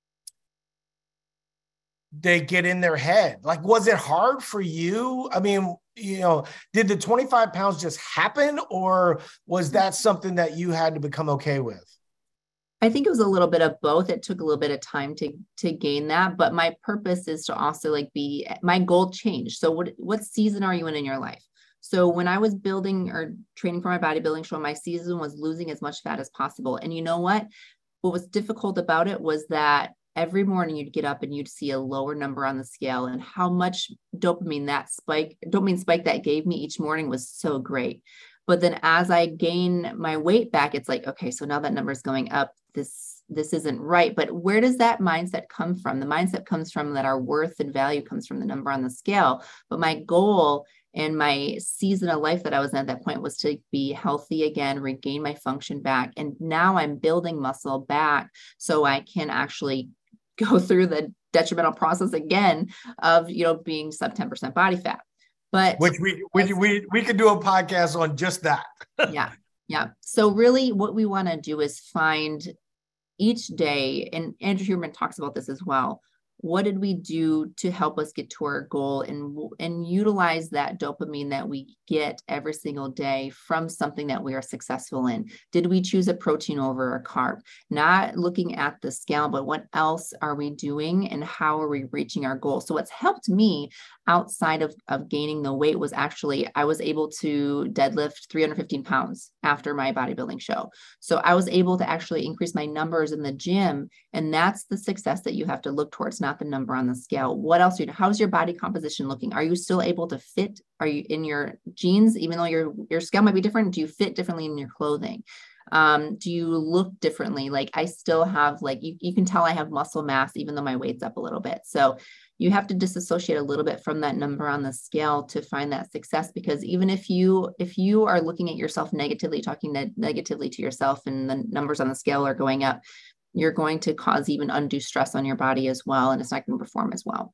they get in their head. Like, was it hard for you? I mean, you know, did the twenty-five pounds just happen, or was that something that you had to become okay with? I think it was a little bit of both. It took a little bit of time to to gain that, but my purpose is to also like be, my goal changed. So what, what season are you in in your life? So when I was building or training for my bodybuilding show, my season was losing as much fat as possible. And you know what? What was difficult about it was that every morning you'd get up and you'd see a lower number on the scale, and how much dopamine that spike, dopamine spike that gave me each morning was so great. But then as I gain my weight back, it's like, okay, so now that number is going up. This, this isn't right. But where does that mindset come from? The mindset comes from that our worth and value comes from the number on the scale. But my goal and my season of life that I was in at that point was to be healthy again, regain my function back. And now I'm building muscle back so I can actually go through the detrimental process again of, you know, being sub ten percent body fat. But which we, we, we, we could do a podcast on just that. yeah. Yeah. So really what we want to do is find each day, and Andrew Huberman talks about this as well. What did we do to help us get to our goal and, and utilize that dopamine that we get every single day from something that we are successful in? Did we choose a protein over a carb? Not looking at the scale, but what else are we doing and how are we reaching our goal? So what's helped me outside of, of gaining the weight was actually, I was able to deadlift three hundred fifteen pounds after my bodybuilding show. So I was able to actually increase my numbers in the gym. And that's the success that you have to look towards, not the number on the scale. What else are you, how's your body composition looking? Are you still able to fit? Are you in your jeans, even though your, your scale might be different? Do you fit differently in your clothing? Um, do you look differently? Like I still have like, you, you can tell I have muscle mass, even though my weight's up a little bit. So you have to disassociate a little bit from that number on the scale to find that success, because even if you, if you are looking at yourself negatively, talking ne- negatively to yourself, and the numbers on the scale are going up, you're going to cause even undue stress on your body as well. And it's not going to perform as well.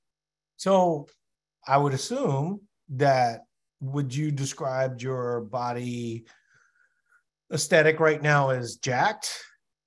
So I would assume that, would you describe your body aesthetic right now as jacked?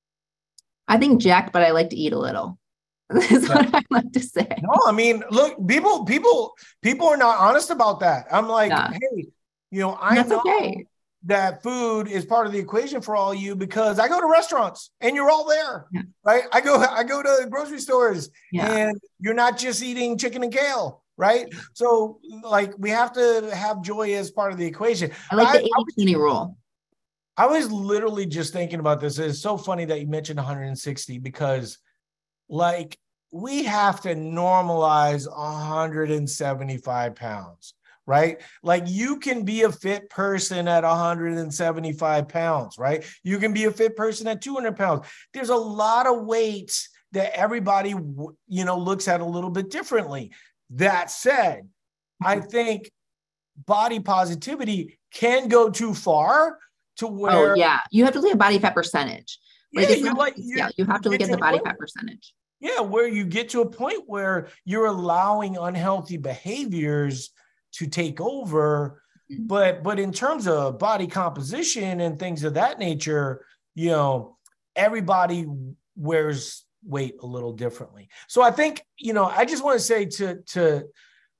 I think jacked, but I like to eat a little. That's Yeah. what I like to say. No, I mean, look, people, people, people are not honest about that. I'm like, Yeah. hey, you know, I That's know okay. that food is part of the equation for all you, because I go to restaurants and you're all there, Yeah. right? I go, I go to grocery stores Yeah. and you're not just eating chicken and kale, right? So like, we have to have joy as part of the equation. I like I, the eighty twenty rule. I was literally just thinking about this. It's so funny that you mentioned one hundred sixty, because like we have to normalize one hundred seventy-five pounds, right? Like you can be a fit person at one hundred seventy-five pounds, right? You can be a fit person at two hundred pounds. There's a lot of weights that everybody, you know, looks at a little bit differently. That said, I think body positivity can go too far to where, Oh yeah. You have to look at body fat percentage. Like yeah, it's you not like, just you, scale. You have to you look get at to the a body point- fat percentage. Yeah, where you get to a point where you're allowing unhealthy behaviors to take over. Mhm. But but in terms of body composition and things of that nature, you know, everybody wears weight a little differently. So I think, you know, I just want to say to to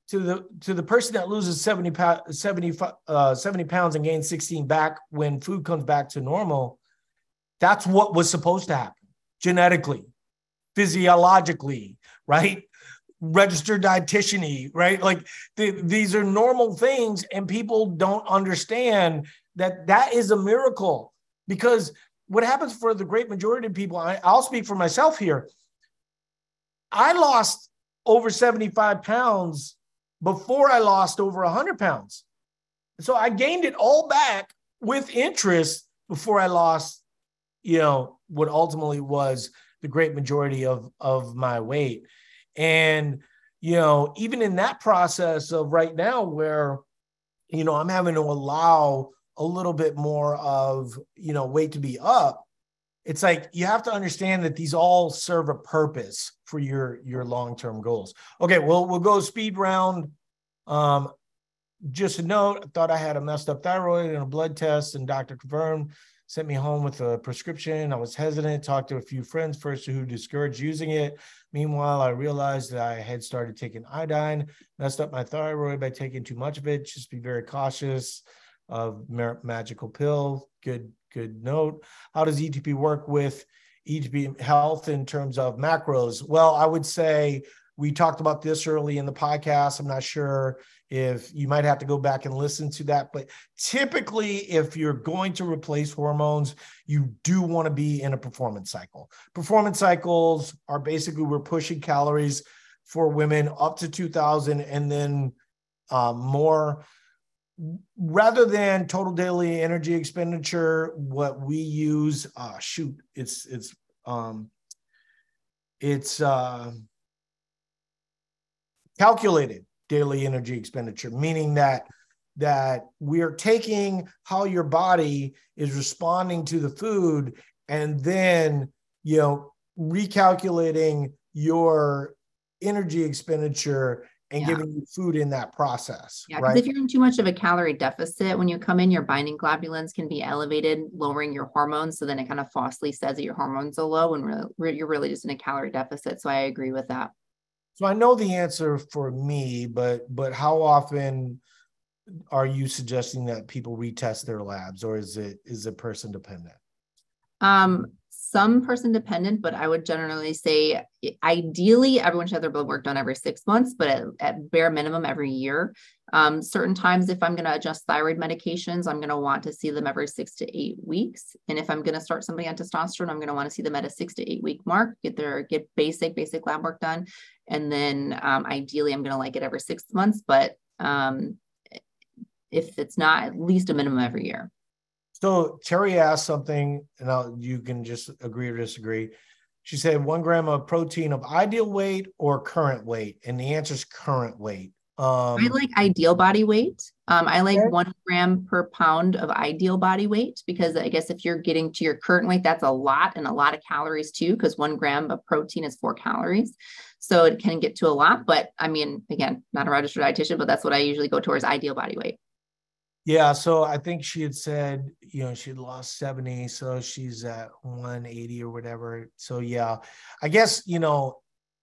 to the to the person that loses seventy, seventy, uh, seventy pounds and gains sixteen back when food comes back to normal, that's what was supposed to happen genetically, physiologically, right? Registered dietitian-y, right? Like the, these are normal things, and people don't understand that that is a miracle. Because what happens for the great majority of people, I, I'll speak for myself here. I lost over seventy-five pounds before I lost over one hundred pounds. So I gained it all back with interest before I lost, you know, what ultimately was the great majority of, of my weight. And, you know, even in that process of right now where, you know, I'm having to allow a little bit more of, you know, weight to be up, it's like you have to understand that these all serve a purpose for your, your long-term goals. Okay, well, we'll go speed round. Um, just a note, I thought I had a messed up thyroid and a blood test, and doctor confirmed, sent me home with a prescription. I was hesitant, talked to a few friends first who discouraged using it. Meanwhile, I realized that I had started taking iodine, messed up my thyroid by taking too much of it. Just be very cautious of magical pill. Good, good note. How does E T P work with E T P health in terms of macros? Well, I would say we talked about this early in the podcast. I'm not sure if you might have to go back and listen to that, but typically if you're going to replace hormones, you do want to be in a performance cycle. Performance cycles are basically, we're pushing calories for women up to two thousand and then um, more. Rather than total daily energy expenditure, what we use, uh, shoot, it's, it's, um, it's uh, calculated daily energy expenditure, meaning that that we're taking how your body is responding to the food and then, you know, recalculating your energy expenditure and Yeah. giving you food in that process. Yeah, because right? if you're in too much of a calorie deficit, when you come in, your binding globulins can be elevated, lowering your hormones. So then it kind of falsely says that your hormones are low when re- you're really just in a calorie deficit. So I agree with that. So I know the answer for me, but but how often are you suggesting that people retest their labs, or is it is it person dependent? Um, some person dependent, but I would generally say ideally everyone should have their blood work done every six months, but at, at bare minimum every year. Um, certain times, if I'm going to adjust thyroid medications, I'm going to want to see them every six to eight weeks. And if I'm going to start somebody on testosterone, I'm going to want to see them at a six to eight week mark, get their get basic, basic lab work done. And then um, ideally I'm going to like it every six months, but um, if it's not, at least a minimum every year. So Terry asked something, and I'll, you can just agree or disagree. She said one gram of protein of ideal weight or current weight, and the answer is current weight. Um, I like ideal body weight. Um, I like okay. one gram per pound of ideal body weight, because I guess if you're getting to your current weight, that's a lot, and a lot of calories too, because one gram of protein is four calories. So it can get to a lot. But I mean, again, not a registered dietitian, but that's what I usually go towards, ideal body weight. Yeah, so I think she had said, you know, she had lost seventy, so she's at one eighty or whatever. So yeah, I guess, you know,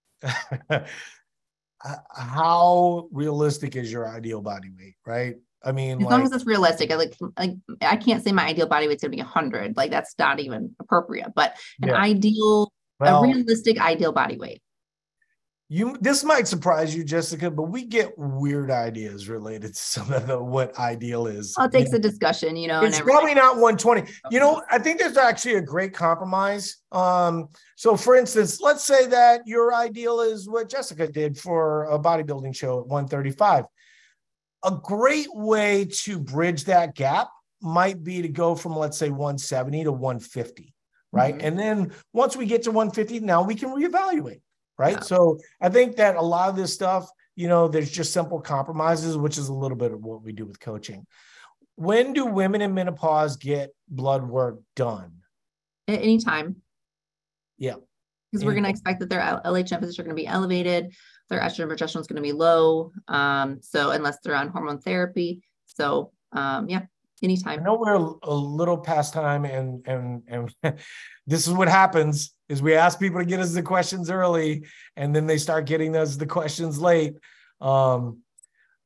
how realistic is your ideal body weight, right? I mean, as like, long as it's realistic. I like, like I can't say my ideal body weight's gonna be one hundred. Like that's not even appropriate, but an yeah. ideal, well, a realistic ideal body weight. You, this might surprise you, Jessica, but we get weird ideas related to some of the what ideal is. Well, it takes a discussion, you know. It's and probably not one twenty. You know, I think there's actually a great compromise. Um, so for instance, let's say that your ideal is what Jessica did for a bodybuilding show at one thirty-five. A great way to bridge that gap might be to go from, let's say, one seventy to one fifty, right? Mm-hmm. And then once we get to one fifty, now we can reevaluate. Right. Yeah. So I think that a lot of this stuff, you know, there's just simple compromises, which is a little bit of what we do with coaching. When do women in menopause get blood work done? At any time. Yeah. Because we're going to expect that their L H F is going to be elevated. Their estrogen progesterone is going to be low. Um, so unless they're on hormone therapy. So um, yeah, anytime. I know we're a little past time, and, and, and this is what happens is we ask people to get us the questions early, and then they start getting us the questions late. Um,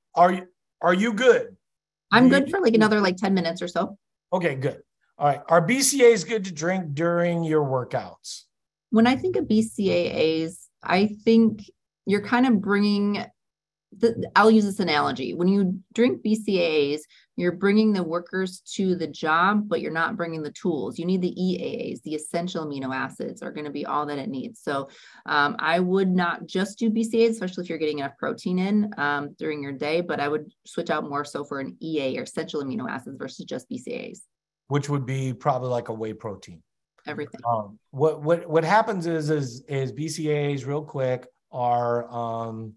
are you, are you good? I'm Do good you- for like another like ten minutes or so. Okay, good. All right. Are B C As good to drink during your workouts? When I think of B C A As, I think you're kind of bringing the, I'll use this analogy. When you drink B C A As, you're bringing the workers to the job, but you're not bringing the tools. You need the E A As, the essential amino acids are going to be all that it needs. So um, I would not just do B C A As, especially if you're getting enough protein in um, during your day, but I would switch out more so for an E A or essential amino acids versus just B C A As. Which would be probably like a whey protein. Everything. Um, what what what happens is is is B C A As real quick are um,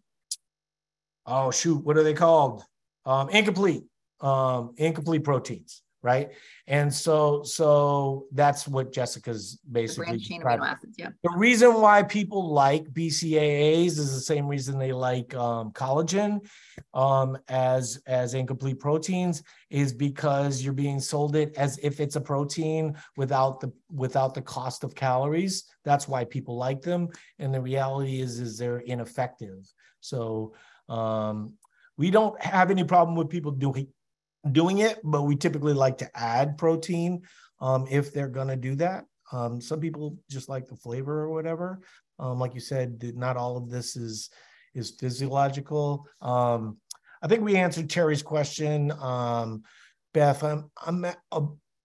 oh shoot, what are they called? Um, incomplete, um, incomplete proteins, right? And so, so that's what Jessica's basically. Branched chain described. amino acids, yeah. The reason why people like B C A As is the same reason they like um, collagen um, as as incomplete proteins, is because you're being sold it as if it's a protein without the without the cost of calories. That's why people like them, and the reality is is they're ineffective. So. Um, we don't have any problem with people doing doing it, but we typically like to add protein um, if they're going to do that. Um, some people just like the flavor or whatever. Um, like you said, not all of this is is physiological. Um, I think we answered Terry's question. Um, Beth, I'm I'm a,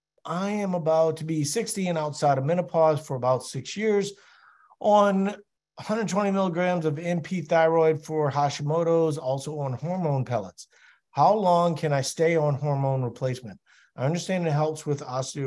I am about to be sixty and outside of menopause for about six years on one hundred twenty milligrams of N P thyroid for Hashimoto's, also on hormone pellets. How long can I stay on hormone replacement? I understand it helps with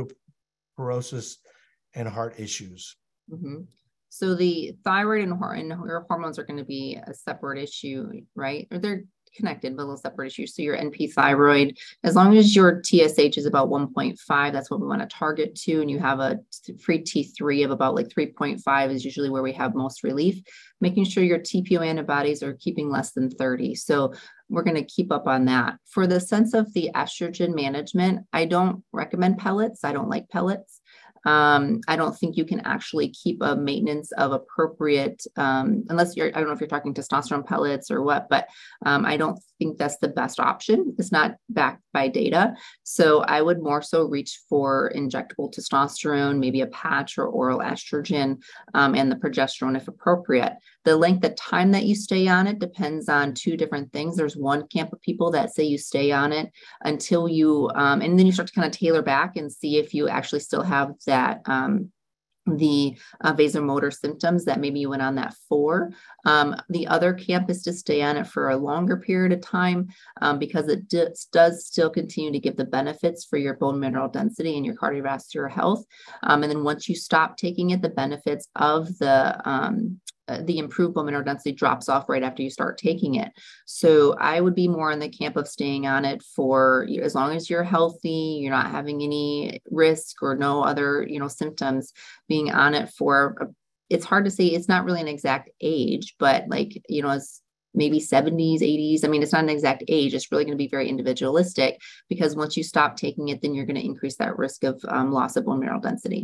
osteoporosis and heart issues. Mm-hmm. So the thyroid and, hor- and your hormones are going to be a separate issue, right? Or they're connected, but a little separate issue. So your N P thyroid, as long as your T S H is about one point five, that's what we want to target to. And you have a free T three of about like three point five is usually where we have most relief. Making sure your T P O antibodies are keeping less than thirty. So we're going to keep up on that. For the sense of the estrogen management, I don't recommend pellets. I don't like pellets. Um, I don't think you can actually keep a maintenance of appropriate, um, unless you're, I don't know if you're talking testosterone pellets or what, but um, I don't think that's the best option. It's not backed by data. So I would more so reach for injectable testosterone, maybe a patch or oral estrogen, um, and the progesterone if appropriate. The length of time that you stay on it depends on two different things. There's one camp of people that say you stay on it until you, um, and then you start to kind of tailor back and see if you actually still have that, um, the uh, vasomotor symptoms that maybe you went on that for. Um, the other camp is to stay on it for a longer period of time um, because it d- does still continue to give the benefits for your bone mineral density and your cardiovascular health. Um, and then once you stop taking it, the benefits of the um, the improved bone mineral density drops off right after you start taking it. So I would be more in the camp of staying on it for as long as you're healthy, you're not having any risk or no other, you know, symptoms, being on it for, it's hard to say, it's not really an exact age, but like, you know, it's maybe seventies, eighties. I mean, it's not an exact age. It's really going to be very individualistic because once you stop taking it, then you're going to increase that risk of um, loss of bone mineral density.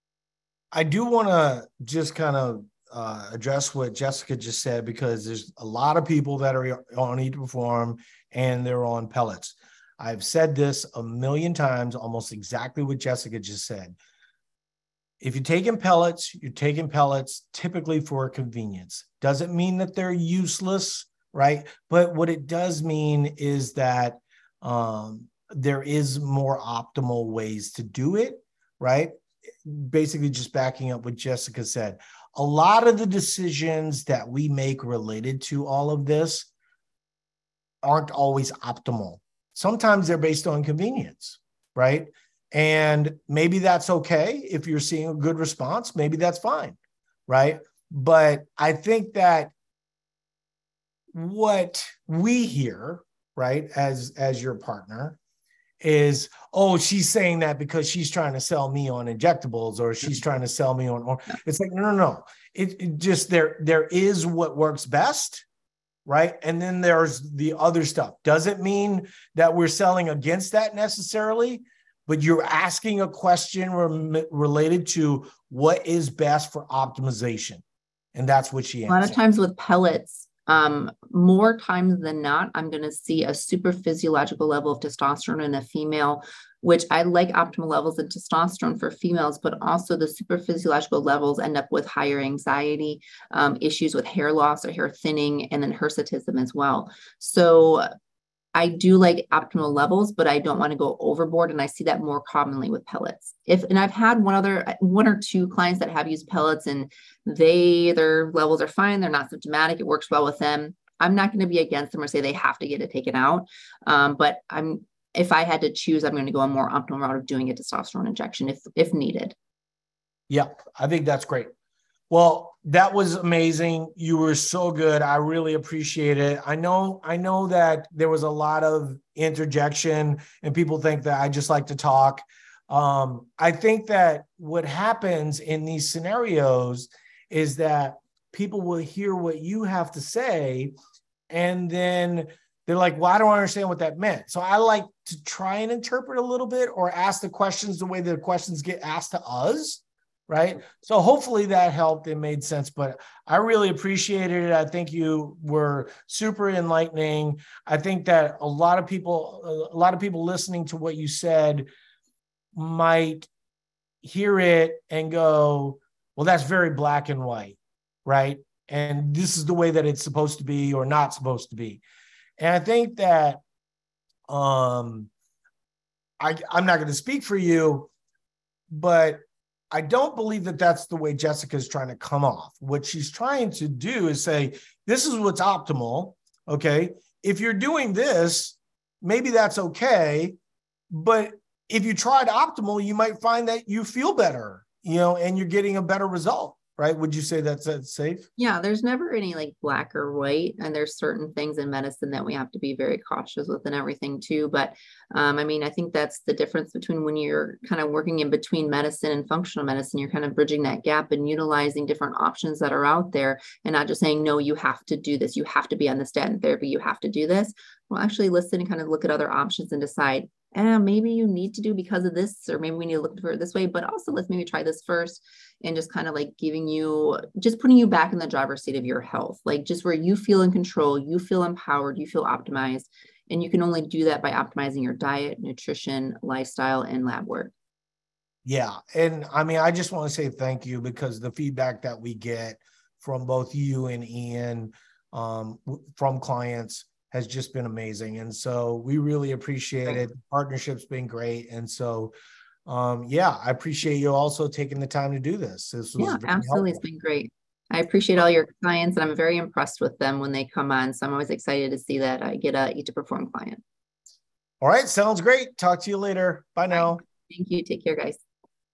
I do want to just kind of uh, address what Jessica just said, because there's a lot of people that are on Eat to Perform and they're on pellets. I've said this a million times, almost exactly what Jessica just said. If you're taking pellets, you're taking pellets typically for convenience. Doesn't mean that they're useless, right? But what it does mean is that um, there is more optimal ways to do it, right? Basically just backing up what Jessica said. A lot of the decisions that we make related to all of this aren't always optimal. Sometimes they're based on convenience, right? And maybe that's okay if you're seeing a good response. Maybe that's fine, right? But I think that what we hear, right, as, as your partner is, oh, she's saying that because she's trying to sell me on injectables, or she's trying to sell me on, or it's like, no, no, no. It, it just, there, there is what works best, right? And then there's the other stuff. Doesn't mean that we're selling against that necessarily, but you're asking a question re- related to what is best for optimization. And that's what she answered. A lot of times with pellets, Um, more times than not, I'm going to see a super physiological level of testosterone in a female, which I like optimal levels of testosterone for females, but also the super physiological levels end up with higher anxiety, um, issues with hair loss or hair thinning, and then hirsutism as well. So I do like optimal levels, but I don't want to go overboard. And I see that more commonly with pellets. If, and I've had one other, one or two clients that have used pellets and they, their levels are fine. They're not symptomatic. It works well with them. I'm not going to be against them or say they have to get it taken out. Um, but I'm, if I had to choose, I'm going to go a more optimal route of doing a testosterone injection if, if needed. Yeah, I think that's great. Well, that was amazing. You were so good. I really appreciate it. I know, I know that there was a lot of interjection and people think that I just like to talk. Um, I think that what happens in these scenarios is that people will hear what you have to say and then they're like, well, I don't understand what that meant. So I like to try and interpret a little bit or ask the questions the way the questions get asked to us. Right. So hopefully that helped and made sense, but I really appreciated it. I think you were super enlightening. I think that a lot of people, a lot of people listening to what you said might hear it and go, well, that's very black and white. Right. And this is the way that it's supposed to be or not supposed to be. And I think that um, I, I'm not going to speak for you, but I don't believe that that's the way Jessica is trying to come off. What she's trying to do is say, this is what's optimal. Okay. If you're doing this, maybe that's okay. But if you tried optimal, you might find that you feel better, you know, and you're getting a better result. Right? Would you say that's, that's safe? Yeah, there's never any like black or white. And there's certain things in medicine that we have to be very cautious with and everything too. But um, I mean, I think that's the difference between when you're kind of working in between medicine and functional medicine, you're kind of bridging that gap and utilizing different options that are out there and not just saying, no, you have to do this. You have to be on the statin therapy. You have to do this. Well, actually listen and kind of look at other options and decide, eh, maybe you need to do because of this, or maybe we need to look for it this way, but also let's maybe try this first. And just kind of like giving you, just putting you back in the driver's seat of your health, like just where you feel in control, you feel empowered, you feel optimized. And you can only do that by optimizing your diet, nutrition, lifestyle, and lab work. Yeah. And I mean, I just want to say thank you because the feedback that we get from both you and Ian um, from clients has just been amazing. And so we really appreciate it. The partnership's been great. And so Um, yeah, I appreciate you also taking the time to do this. This was yeah, absolutely. helpful. It's been great. I appreciate all your clients and I'm very impressed with them when they come on. So I'm always excited to see that I get a Eat to Perform client. All right. Sounds great. Talk to you later. Bye now. Thank you. Take care, guys.